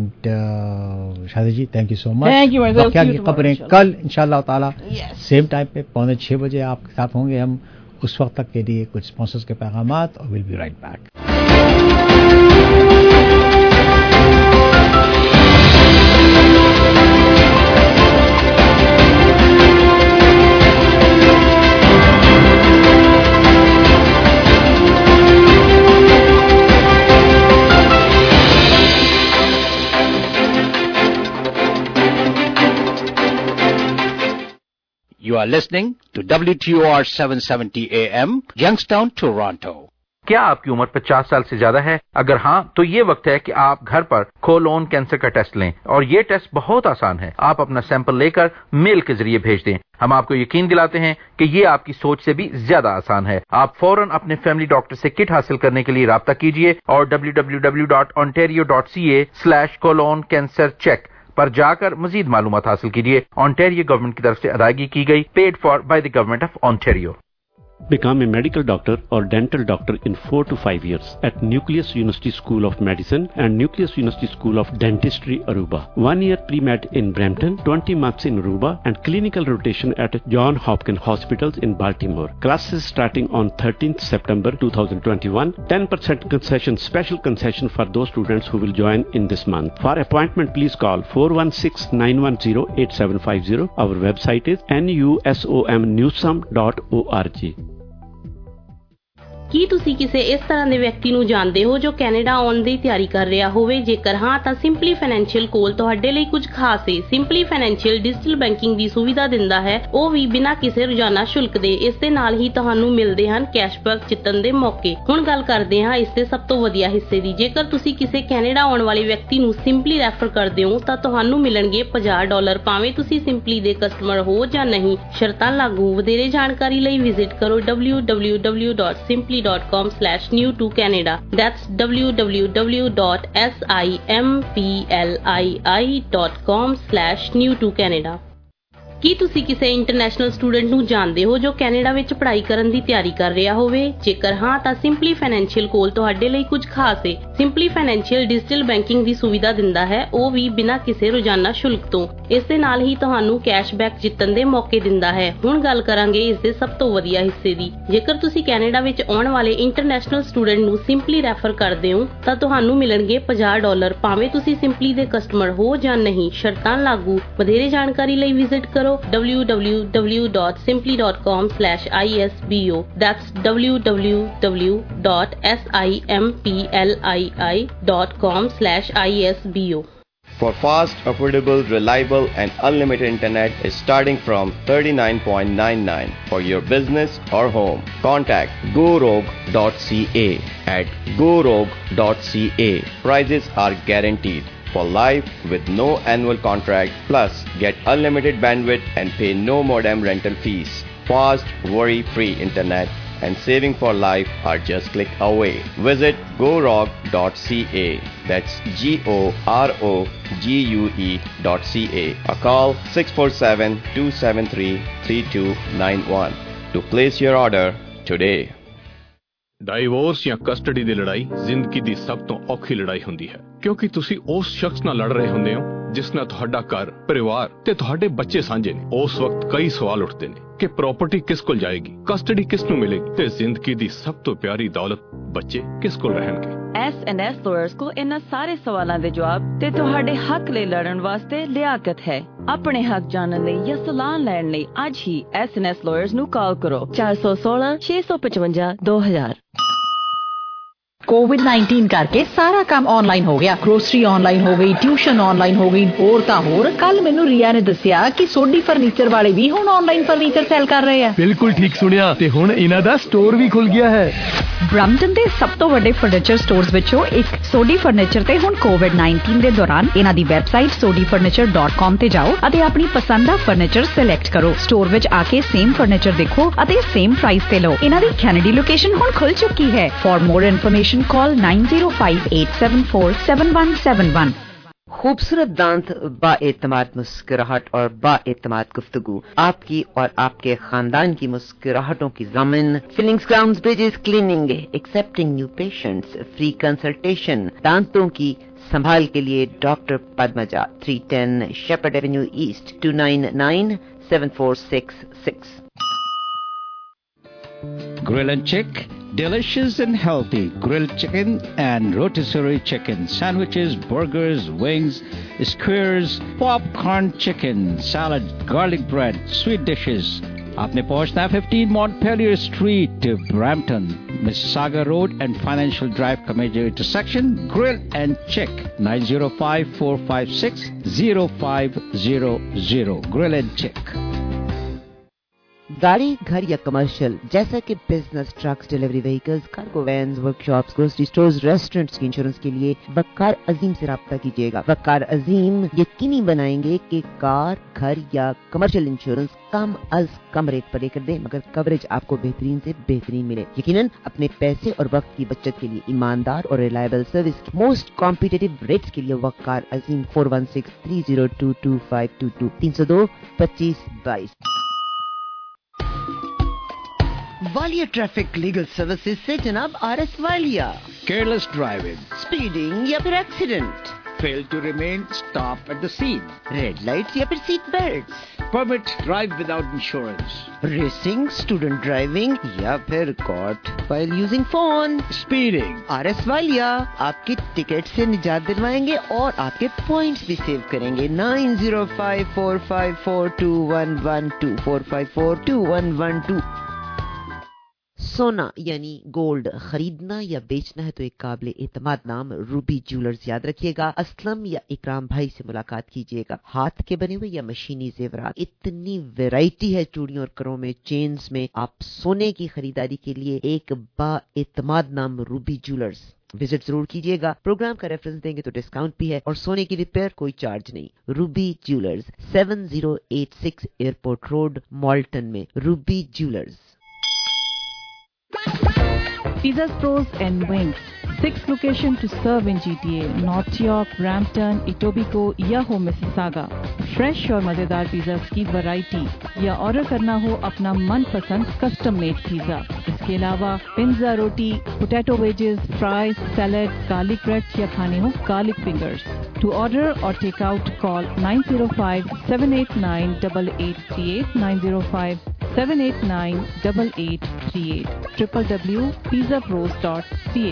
And Shadi ji thank you so much. Thank you. क्या की खबरें कल इंशाल्लाह ताला सेम टाइम पे 5:45 बजे आपके साथ होंगे हम। उस वक्त तक के लिए कुछ स्पॉन्सर्स के पैगामात और will be right back. You are listening to WTOR 770 AM, Youngstown, Toronto. क्या आपकी उम्र 50 साल से ज्यादा है? अगर हाँ, तो ये वक्त है कि आप घर पर कोलोन कैंसर का टेस्ट लें और ये टेस्ट बहुत आसान है। आप अपना सैंपल लेकर मेल के जरिए भेज दें। हम आपको यकीन दिलाते हैं कि ये आपकी सोच से भी ज्यादा आसान है। आप फौरन अपने फैमिली डॉक्टर से किट हासिल करने के लिए राब्ता कीजिए और www.ontario.ca/colon-cancer-check पर जाकर मजीद मालूमात हासिल कीजिए। ऑन्टेरियो गवर्नमेंट की तरफ से अदायगी की गई, paid for by the government of Ontario. Become a medical doctor or dental doctor in 4 to 5 years at Nucleus University School of Medicine and Nucleus University School of Dentistry, Aruba. 1 year pre-med in Brampton, 20 months in Aruba, and clinical rotation at John Hopkins Hospitals in Baltimore. Classes starting on 13th September 2021. 10% concession, special concession for those students who will join in this month. For appointment, please call 416-910-8750. Our website is nusomnewsome.org. ਕੀ ਤੁਸੀਂ ਕਿਸੇ ਇਸ ਤਰ੍ਹਾਂ ਦੇ ਵਿਅਕਤੀ ਨੂੰ ਜਾਣਦੇ ਹੋ ਜੋ ਕੈਨੇਡਾ ਆਉਣ ਦੀ ਤਿਆਰੀ ਕਰ ਰਿਹਾ ਹੋਵੇ? ਜੇਕਰ ਹਾਂ ਤਾਂ ਸਿੰਪਲੀ ਫਾਈਨੈਂਸ਼ੀਅਲ ਕੋਲ ਤੁਹਾਡੇ ਲਈ ਕੁਝ ਖਾਸ ਹੈ। ਸਿੰਪਲੀ ਫਾਈਨੈਂਸ਼ੀਅਲ ਡਿਜੀਟਲ ਬੈਂਕਿੰਗ ਦੀ ਸੁਵਿਧਾ ਦਿੰਦਾ ਹੈ, ਉਹ ਵੀ ਬਿਨਾਂ ਕਿਸੇ ਰੋਜ਼ਾਨਾ ਸ਼ੁਲਕ ਦੇ। ਇਸ ਦੇ ਨਾਲ ਹੀ ਤੁਹਾਨੂੰ ਮਿਲਦੇ ਹਨ ਕੈਸ਼ਬੈਕ ਜਿੱਤਣ ਦੇ ਮੌਕੇ। ਹੁਣ ਗੱਲ ਕਰਦੇ ਹਾਂ ਇਸ ਦੇ ਸਭ ਤੋਂ ਵਧੀਆ ਹਿੱਸੇ ਦੀ। ਜੇਕਰ ਤੁਸੀਂ ਕਿਸੇ ਕੈਨੇਡਾ ਆਉਣ ਵਾਲੇ ਵਿਅਕਤੀ ਨੂੰ ਸਿੰਪਲੀ ਰੈਫਰ ਕਰਦੇ ਹੋ ਤਾਂ ਤੁਹਾਨੂੰ ਮਿਲਣਗੇ $50 ਭਾਵੇਂ ਤੁਸੀਂ ਸਿੰਪਲੀ ਦੇ ਕਸਟਮਰ ਹੋ ਜਾਂ ਨਹੀਂ। ਸ਼ਰਤਾਂ ਲਾਗੂ। ਵਧੇਰੇ ਜਾਣਕਾਰੀ ਲਈ ਵਿਜ਼ਿਟ ਕਰੋ www.simply.com/new2canada. That's www.simpli.com/new2canada. ਕੀ ਤੁਸੀਂ ਕਿਸੇ ਇੰਟਰਨੈਸ਼ਨਲ ਸਟੂਡੈਂਟ ਨੂੰ ਜਾਣਦੇ ਹੋ ਜੋ ਕੈਨੇਡਾ ਵਿੱਚ ਪੜ੍ਹਾਈ ਕਰਨ ਦੀ ਤਿਆਰੀ ਕਰ ਰਿਹਾ ਹੋਵੇ? ਜੇਕਰ ਹਾਂ ਤਾਂ ਸਿੰਪਲੀ ਫਾਈਨੈਂਸ਼ੀਅਲ ਕੋਲ ਤੁਹਾਡੇ ਲਈ ਕੁਝ ਖਾਸ ਹੈ। ਸਿੰਪਲੀ ਫਾਈਨੈਂਸ਼ੀਅਲ ਡਿਜੀਟਲ ਬੈਂਕਿੰਗ ਦੀ ਸੁਵਿਧਾ ਦਿੰਦਾ ਹੈ, ਉਹ ਵੀ ਬਿਨਾਂ ਕਿਸੇ ਰੋਜ਼ਾਨਾ ਸ਼ੁਲਕ ਤੋਂ। ਇਸ ਦੇ ਨਾਲ ਹੀ ਤੁਹਾਨੂੰ ਕੈਸ਼ਬੈਕ ਜਿੱਤਣ ਦੇ ਮੌਕੇ ਦਿੰਦਾ ਹੈ। ਹੁਣ ਗੱਲ ਕਰਾਂਗੇ ਇਸ ਦੇ ਸਭ ਤੋਂ ਵਧੀਆ ਹਿੱਸੇ ਦੀ। ਜੇਕਰ ਤੁਸੀਂ ਕੈਨੇਡਾ ਵਿੱਚ ਆਉਣ ਵਾਲੇ ਇੰਟਰਨੈਸ਼ਨਲ ਸਟੂਡੈਂਟ ਨੂੰ ਸਿੰਪਲੀ ਰੈਫਰ ਕਰਦੇ ਹੋ ਤਾਂ ਤੁਹਾਨੂੰ ਮਿਲਣਗੇ $50 ਭਾਵੇਂ ਤੁਸੀਂ ਸਿੰਪਲੀ ਦੇ ਕਸਟਮਰ ਹੋ ਜਾਂ ਨਹੀਂ। ਸ਼ਰਤਾਂ ਲਾਗੂ। ਵਧੇਰੇ ਜਾਣਕਾਰੀ ਲਈ ਵਿਜ਼ਿਟ ਕਰੋ www.simply.com/isbo. That's www.simpli.com/isbo. For fast, affordable, reliable and unlimited internet is starting from $39.99 for your business or home. Contact gorogue.ca at gorogue.ca. Prices are guaranteed for life with no annual contract, plus get unlimited bandwidth and pay no modem rental fees. Fast, worry-free internet and saving for life are just click away. Visit gorogue.ca. That's GOROGUE.ca or call 647-273-3291 to place your order today. Divorce ਜਾਂ custody ਦੀ ਲੜਾਈ ਜ਼ਿੰਦਗੀ ਦੀ ਸਭ ਤੋਂ ਔਖੀ ਲੜਾਈ ਹੁੰਦੀ ਹੈ, ਕਿਉਂਕਿ ਤੁਸੀਂ ਉਸ ਸ਼ਖਸ ਨਾਲ ਲੜ ਰਹੇ ਹੁੰਦੇ ਹੋ ਜਿਸ ਨਾਲ ਤੁਹਾਡਾ ਘਰ, ਪਰਿਵਾਰ ਤੇ ਤੁਹਾਡੇ ਬੱਚੇ ਸਾਂਝੇ ਨੇ। ਉਸ ਵਕਤ ਕਈ ਸਵਾਲ ਉੱਠਦੇ ਨੇ ਕਿ ਪ੍ਰਾਪਰਟੀ ਕਿਸ ਕੋਲ ਜਾਏਗੀ, ਕਸਟਡੀ ਕਿਸ ਨੂੰ ਮਿਲੇਗੀ ਤੇ ਜ਼ਿੰਦਗੀ ਦੀ ਸਭ ਤੋਂ ਪਿਆਰੀ ਦੌਲਤ ਬੱਚੇ ਕਿਸ ਕੋਲ ਰਹਿਣਗੇ। S&S ਲਾਇਰਸ ਕੋਲ ਇਹਨਾਂ ਸਾਰੇ ਸਵਾਲਾਂ ਦੇ ਜਵਾਬ ਤੇ ਤੁਹਾਡੇ ਹੱਕ ਲਈ ਲੜਨ ਵਾਸਤੇ ਲਿਆਕਤ ਹੈ। ਆਪਣੇ ਹੱਕ ਜਾਣਨ ਲਈ ਜਾਂ ਸਲਾਹ ਲੈਣ ਲਈ ਅੱਜ ਹੀ S&S ਲਾਇਰਸ ਨੂੰ ਕਾਲ ਕਰੋ 416-655-2000। कोविड-19 करके सारा काम ऑनलाइन हो गया। ग्रोसरी ऑनलाइन हो गई, ट्यूशन ऑनलाइन हो गई, होर तां होर। कल मैनू रिया ने दसिया कि सोडी फर्नीचर वाले भी हुण ऑनलाइन फर्नीचर सेल कर रहे हैं। बिल्कुल ठीक सुनिया ते हुण इन्हां दा स्टोर भी खुल गया है। ब्रैम्पटन दे सब तो वड्डे फर्नीचर स्टोर्स विचों एक सोडी फर्नीचर ते हुण कोविड-19 दे दौरान इन्हां दी वैबसाइट sodifurniture.com ते जाओ अते अपनी पसंद दा फर्नीचर सिलेक्ट करो। स्टोर विच आके सेम फर्नीचर देखो अते सेम प्राइस ते लो। इन्हां दी कैनेडी लोकेशन हुण खुल चुकी है। For more information call 9058747171। खूबसूरत दांत, बाएतमाद मुस्कुराहट और बाएतमाद गुफ्तगू, आपकी और आपके खानदान की मुस्कुराहटों की ज़मीन। Fillings, crowns, bridges, cleaning, accepting new patients, free consultation. दांतों की संभाल के लिए doctor Padmaja, 310 Sheppard Avenue East, 29974666। Grill and Chick, delicious and healthy grilled chicken and rotisserie chicken, sandwiches, burgers, wings, skewers, popcorn chicken, salad, garlic bread, sweet dishes. आपने पहुंचना है 15 Montpelier Street, Brampton, Mississauga Road and Financial Drive का major intersection. Grill and Chick, 905-456-0500. Grill and Chick. गाड़ी, घर या commercial जैसा कि business, trucks, delivery vehicles, cargo vans, workshops, grocery stores, restaurants की इंश्योरेंस के लिए वकार अजीम से राब्ता कीजिएगा। वकार अजीम यकीनी बनाएंगे कि कार, घर या कमर्शियल इंश्योरेंस कम अज कम रेट पर लेकर दे, मगर कवरेज आपको बेहतरीन से बेहतरीन मिले। यकीनन अपने पैसे और वक्त की बचत के लिए ईमानदार और रिलायबल सर्विस की मोस्ट कॉम्पिटिटिव रेट्स के लिए Waqar Azim 4163022522 302-2522। Walia traffic legal services से जनाब RS Walia. Careless driving, speeding या फिर accident, fail to remain stop at the scene, red lights या फिर seat belts, permit drive without insurance, racing, student driving या फिर caught while using phone, speeding. RS Walia आपके ticket से निजात दिलवाएंगे और आपके पॉइंट्स भी सेव करेंगे। 9054542112 4542112। सोना यानी गोल्ड खरीदना या बेचना है तो एक काबिल एतमाद नाम रूबी ज्वेलर्स याद रखिएगा। असलम या इकराम भाई से मुलाकात कीजिएगा। हाथ के बने हुए या मशीनी जेवरात, इतनी वैरायटी है चूड़ियों और करों में, चेन्स में। आप सोने की खरीदारी के लिए एक बा एतमाद नाम रूबी ज्वेलर्स विजिट जरूर कीजिएगा। प्रोग्राम का रेफरेंस देंगे तो डिस्काउंट भी है और सोने की रिपेयर कोई चार्ज नहीं। Ruby jewellers 7086 airport road, Malton में। Ruby jewellers. Pizza Pros and Wings. 6 locations to serve in GTA, North York, Brampton, Etobicoke या हो Mississauga. फ्रेश और मजेदार पिज़्ज़ा की वैरायटी या ऑर्डर करना हो अपना मनपसंद कस्टम मेड पिज़्ज़ा। इसके अलावा पिज़्ज़ा, रोटी, potato wedges, fries, salad, garlic bread या खाने हो garlic fingers. To order or take out, call 905-789-8838, 905-789-8838, www.pizzapros.ca.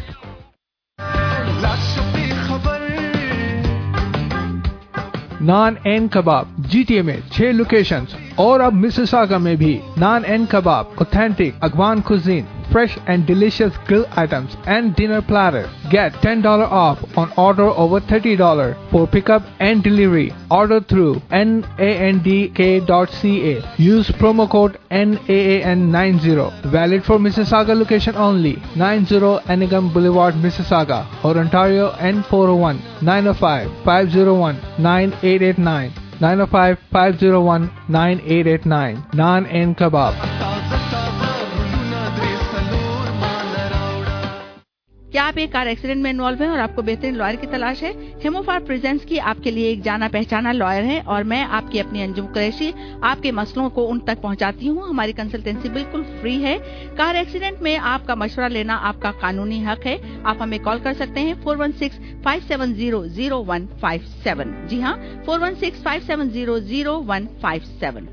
Naan and Kabab GTA में 6 लोकेशंस और अब मिसिसागा में भी। Naan and Kabab, authentic Afghan cuisine, fresh and delicious grill items and dinner platter. Get $10 off on order over $30 for pickup and delivery. Order through nandk.ca. Use promo code NAAN90. Valid for Mississauga location only. 90 Anigam Boulevard, Mississauga, or Ontario N401 905-501-9889. 905-501-9889. Naan and Kebab. क्या आप एक car accident में involve हैं और आपको बेहतरीन lawyer की तलाश है? हेमोफार प्रेजेंट्स की आपके लिए एक जाना पहचाना लॉयर है और मैं आपकी अपनी अंजुम कुरैशी आपके मसलों को उन तक पहुंचाती हूं। हमारी कंसल्टेंसी बिल्कुल फ्री है। कार एक्सीडेंट में आपका मशवरा लेना आपका कानूनी हक है। आप हमें कॉल कर सकते हैं 416-570-0157। जी हाँ, 416-570-0157।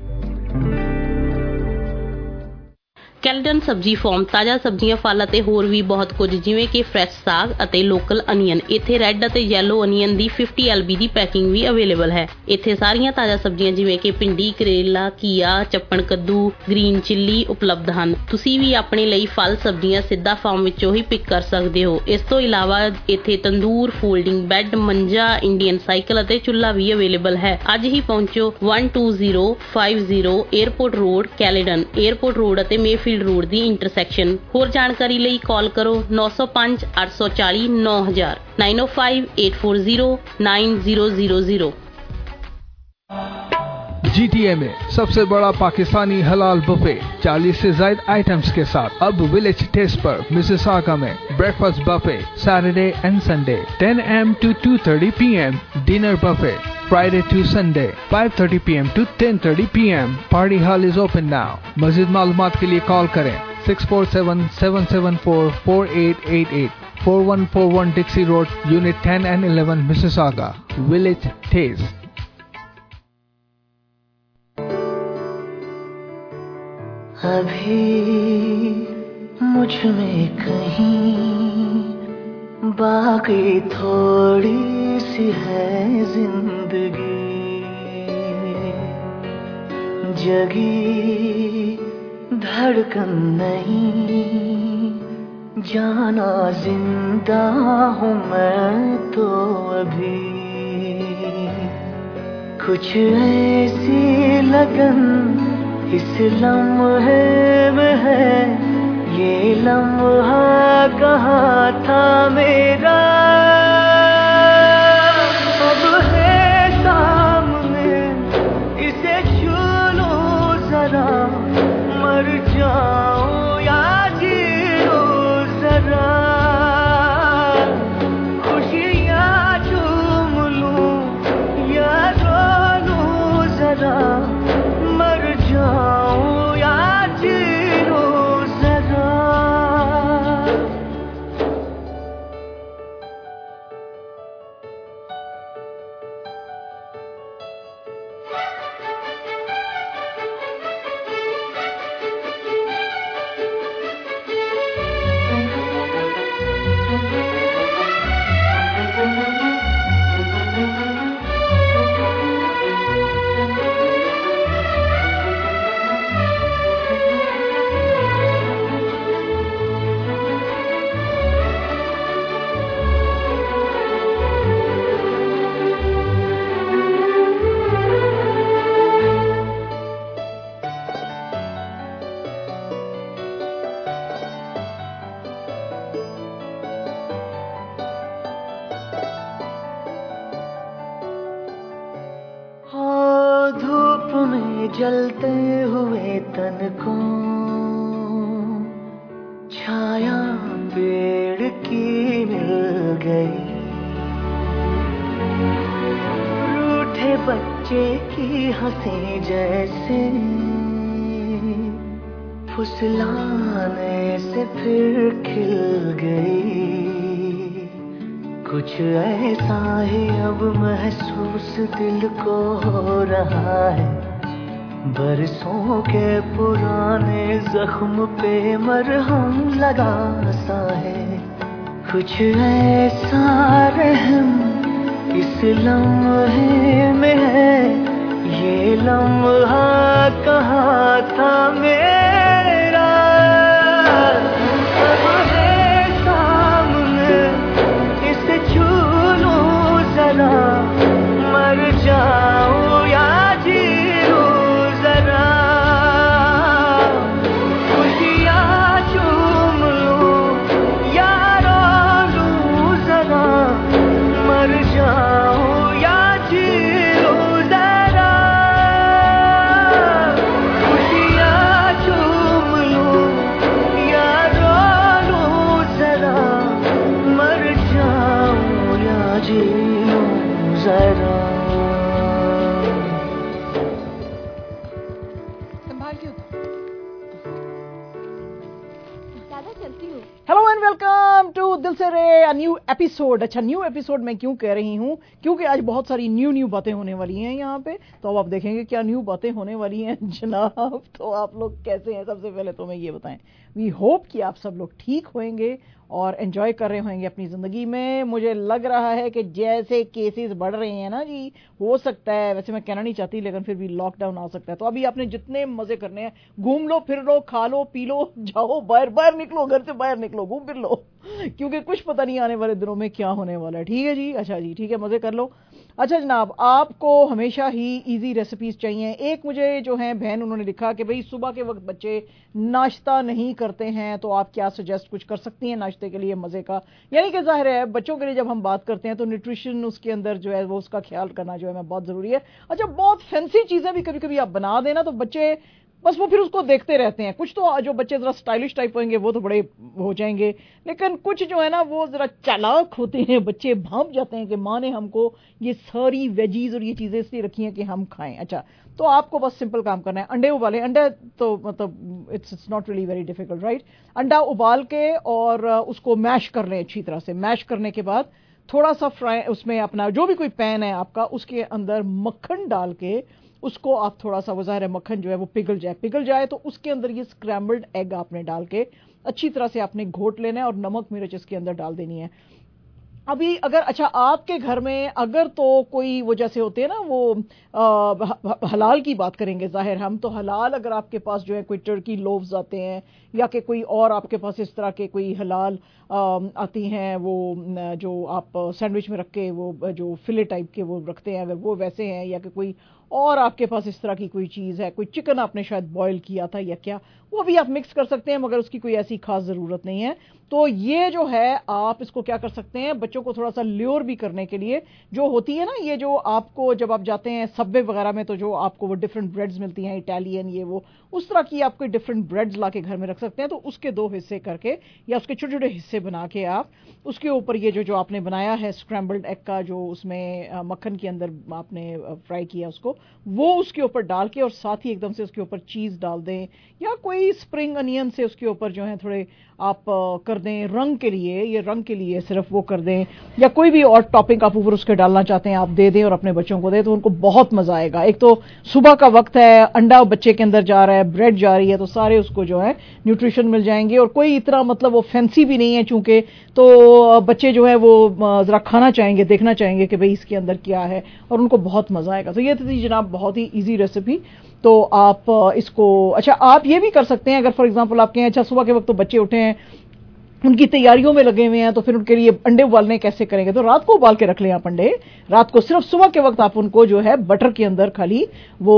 ਕੈਲਡਨ ਸਬਜ਼ੀ ਫਾਰਮ ਤਾਜ਼ਾ ਸਬਜ਼ੀਆਂ, ਫਲ ਅਤੇ ਹੋਰ ਵੀ ਬਹੁਤ ਕੁਝ ਜਿਵੇਂ ਕਿ ਫਰੈਸ਼ ਸਾਗ ਅਤੇ ਲੋਕਲ ਅਨੀਅਨ। ਇੱਥੇ ਰੈੱਡ ਅਤੇ ਯੈਲੋ ਅਨੀਅਨ ਦੀ 50 LB ਦੀ ਪੈਕਿੰਗ ਵੀ ਅਵੇਲੇਬਲ ਹੈ। ਇੱਥੇ ਸਾਰੀਆਂ ਤਾਜ਼ਾ ਸਬਜ਼ੀਆਂ ਜਿਵੇਂ ਕਿ ਭਿੰਡੀ, ਕਰੇਲਾ, ਘੀਆ, ਚੱਪਣ ਕੱਦੂ, ਗ੍ਰੀਨ ਚਿੱਲੀ ਉਪਲਬਧ ਹਨ। ਤੁਸੀਂ ਵੀ ਆਪਣੇ ਲਈ ਫਲ ਸਬਜ਼ੀਆਂ ਸਿੱਧਾ ਫਾਰਮ ਵਿੱਚੋਂ ਹੀ ਪਿਕ ਕਰ ਸਕਦੇ ਹੋ। ਇਸ ਤੋਂ ਇਲਾਵਾ ਇੱਥੇ ਤੰਦੂਰ, ਫੋਲਡਿੰਗ ਬੈੱਡ, ਮੰਜਾ, ਇੰਡੀਅਨ ਸਾਈਕਲ ਅਤੇ ਚੁੱਲ੍ਹਾ ਵੀ ਅਵੇਲੇਬਲ ਹੈ। ਅੱਜ ਹੀ ਪਹੁੰਚੋ 12050 airport road, Caledon airport road ਅਤੇ ਮੇਫੀਲਡ रोड दी इंटरसेक्शन। होर जानकारी लई कॉल करो 905 840 9000 905 840 9000। GTA में सबसे बड़ा पाकिस्तानी हलाल बुफे 40 से ज्यादा आइटम्स के साथ अब विलेज टेस्ट पर मिसिसागा में breakfast buffet Saturday and Sunday 10 AM to 2:30 PM, dinner buffet Friday to Sunday 5:30 PM to 10:30 PM. Party hall is open now. मज़ीद मालूमात के लिए कॉल करें 647-774-4888 4141 Dixie Road, Unit 10 and 11, Mississauga. Village Taste. अभी मुझ में कहीं बाकी थोड़ी सी है जिंदगी, जगी धड़कन नहीं, जाना जिंदा हूँ मैं तो अभी। कुछ ऐसी लगन इस लम्हे में है, ये लम्हा कहाँ था मेरा, अब है सामने, इसे छू लूं जरा, मर जाऊं या जी लूं जरा, खुशियाँ चूम लूं या रो लूं जरा, मर जाऊं या जी लूं जरा। धूप में जलते हुए तन को छाया पेड़ की मिल गई, रूठे बच्चे की हंसी जैसे फुसलाने से फिर खिल गई, कुछ ऐसा ही अब महसूस दिल को हो रहा है, बरसों के पुराने जख्म पे मरहम लगा सा है, कुछ ऐसा रहम इस लम्हे में है, ये लम्हा कहाँ था मेरा, अब है सामने, इसे छू लूं जरा, मर जाऊं या जी लूं जरा, खुशियाँ चूम लूं या रो लूं जरा, मर जाऊं या जी लूं जरा, खुशियाँ चूम लूं या रो लूं जरा, मर जाऊं या जी लूं जरा। हेलो एंड वेलकम टू दिल से रे अ न्यू एपिसोड। अच्छा, न्यू एपिसोड मैं क्यों कह रही हूँ, क्योंकि आज बहुत सारी न्यू बातें होने वाली हैं यहाँ पे, तो अब आप देखेंगे क्या न्यू बातें होने वाली हैं जनाब। तो आप लोग कैसे हैं, सबसे पहले तो मैं ये बताएं, वी होप कि आप सब लोग ठीक होंगे और एंजॉय कर रहे होंगे अपनी ज़िंदगी में। मुझे लग रहा है कि जैसे केसेस बढ़ रहे हैं ना जी, हो सकता है, वैसे मैं कहना नहीं चाहती लेकिन फिर भी लॉकडाउन आ सकता है, तो अभी आपने जितने मज़े करने हैं, घूम लो, फिर लो, खा लो, पी लो, जाओ बाहर निकलो, घर से बाहर निकलो, घूम फिर लो, क्योंकि कुछ पता नहीं आने वाले दिनों में क्या होने वाला है। ठीक है जी, अच्छा जी, ठीक है, मज़े कर लो। अच्छा जनाब, आपको हमेशा ही इजी रेसिपीज चाहिए। एक मुझे जो है बहन, उन्होंने लिखा कि भाई सुबह के वक्त बच्चे नाश्ता नहीं करते हैं, तो आप क्या सजेस्ट कुछ कर सकती हैं नाश्ते के लिए मज़े का। यानी कि जाहिर है बच्चों के लिए जब हम बात करते हैं तो न्यूट्रिशन उसके अंदर जो है वो उसका ख्याल करना जो है बहुत ज़रूरी है। अच्छा, बहुत फैंसी चीज़ें भी कभी कभी आप बना देना तो बच्चे बस वो फिर उसको देखते रहते हैं। कुछ तो जो बच्चे ज़रा स्टाइलिश टाइप होंगे वो तो बड़े हो जाएंगे, लेकिन कुछ जो है ना वो ज़रा चालाक होते हैं, बच्चे भांप जाते हैं कि माँ ने हमको ये सारी वेजीज और ये चीज़ें इसलिए रखी हैं कि हम खाएं। अच्छा, तो आपको बस सिंपल काम करना है, अंडे उबालें। अंडा तो मतलब it's not really very difficult, right. अंडा उबाल के और उसको मैश कर लें अच्छी तरह से। मैश करने के बाद थोड़ा सा फ्राई, उसमें अपना जो भी कोई पैन है आपका, उसके अंदर मक्खन डाल के उसको आप थोड़ा सा, वो ज़ाहिर है मक्खन जो है वो पिघल जाए तो उसके अंदर ये स्क्रैम्बल्ड एग आपने डाल के अच्छी तरह से आपने घोट लेना है और नमक मिर्च इसके अंदर डाल देनी है। अभी अगर अच्छा आपके घर में अगर तो कोई वो जैसे होते हैं ना वो हलाल की बात करेंगे, जाहिर हम तो हलाल, अगर आपके पास जो है कोई टर्की लोव्स आते हैं या कि कोई और आपके पास इस तरह के कोई हलाल आती हैं, वो जो आप सैंडविच में रख के वो जो फिले टाइप के वो रखते हैं, अगर वो वैसे हैं या कि कोई اور آپ کے پاس اس طرح کی کوئی چیز ہے, کوئی چکن آپ نے شاید بوائل کیا تھا یا کیا, وہ بھی آپ مکس کر سکتے ہیں, مگر اس کی کوئی ایسی خاص ضرورت نہیں ہے. تو یہ جو ہے آپ اس کو کیا کر سکتے ہیں, بچوں کو تھوڑا سا لیور بھی کرنے کے لیے, جو ہوتی ہے نا یہ جو آپ کو جب آپ جاتے ہیں سب وے وغیرہ میں تو جو آپ کو وہ ڈفرنٹ بریڈز ملتی ہیں, اٹیلین یہ وہ, اس طرح کی آپ کوئی ڈفرنٹ بریڈز لا کے گھر میں رکھ سکتے ہیں. تو اس کے 2 حصے کر کے یا اس کے چھوٹے چھوٹے حصے بنا کے آپ اس کے اوپر یہ جو آپ نے بنایا ہے اسکرمبلڈ ایگ کا, جو اس میں مکھن کے اندر آپ نے فرائی کیا اس کو, وہ اس کے اوپر ڈال کے اور ساتھ ہی ایک دم سے اس کے اوپر چیز ڈال دیں, یا کوئی اسپرنگ انین سے اس کے اوپر جو ہے تھوڑے آپ کر دیں رنگ کے لیے, یہ رنگ کے لیے صرف وہ کر دیں, یا کوئی بھی اور ٹاپنگ آپ اوپر اس کے ڈالنا چاہتے ہیں آپ دے دیں اور اپنے بچوں کو دیں, تو ان کو بہت مزہ آئے گا. ایک تو صبح کا وقت ہے, انڈا بچے کے اندر جا رہا ہے, بریڈ جا رہی ہے, تو سارے اس کو جو ہے نیوٹریشن مل جائیں گے, اور کوئی اتنا مطلب وہ فینسی بھی نہیں ہے چونکہ, تو بچے جو ہے وہ ذرا کھانا چاہیں گے, دیکھنا چاہیں گے کہ بھئی اس کے اندر کیا ہے, اور ان کو بہت مزہ آئے گا. تو یہ تھی جناب بہت ہی ایزی ریسیپی. تو آپ اس کو, اچھا آپ یہ بھی کر سکتے ہیں اگر فار ایگزامپل آپ کے اچھا صبح کے وقت تو بچے اٹھے ہیں, ان کی تیاریوں میں لگے ہوئے ہیں, تو پھر ان کے لیے انڈے ابالنے کیسے کریں گے, تو رات کو ابال کے رکھ لیں آپ انڈے, رات کو صرف صبح کے وقت آپ ان کو جو ہے بٹر کے اندر خالی وہ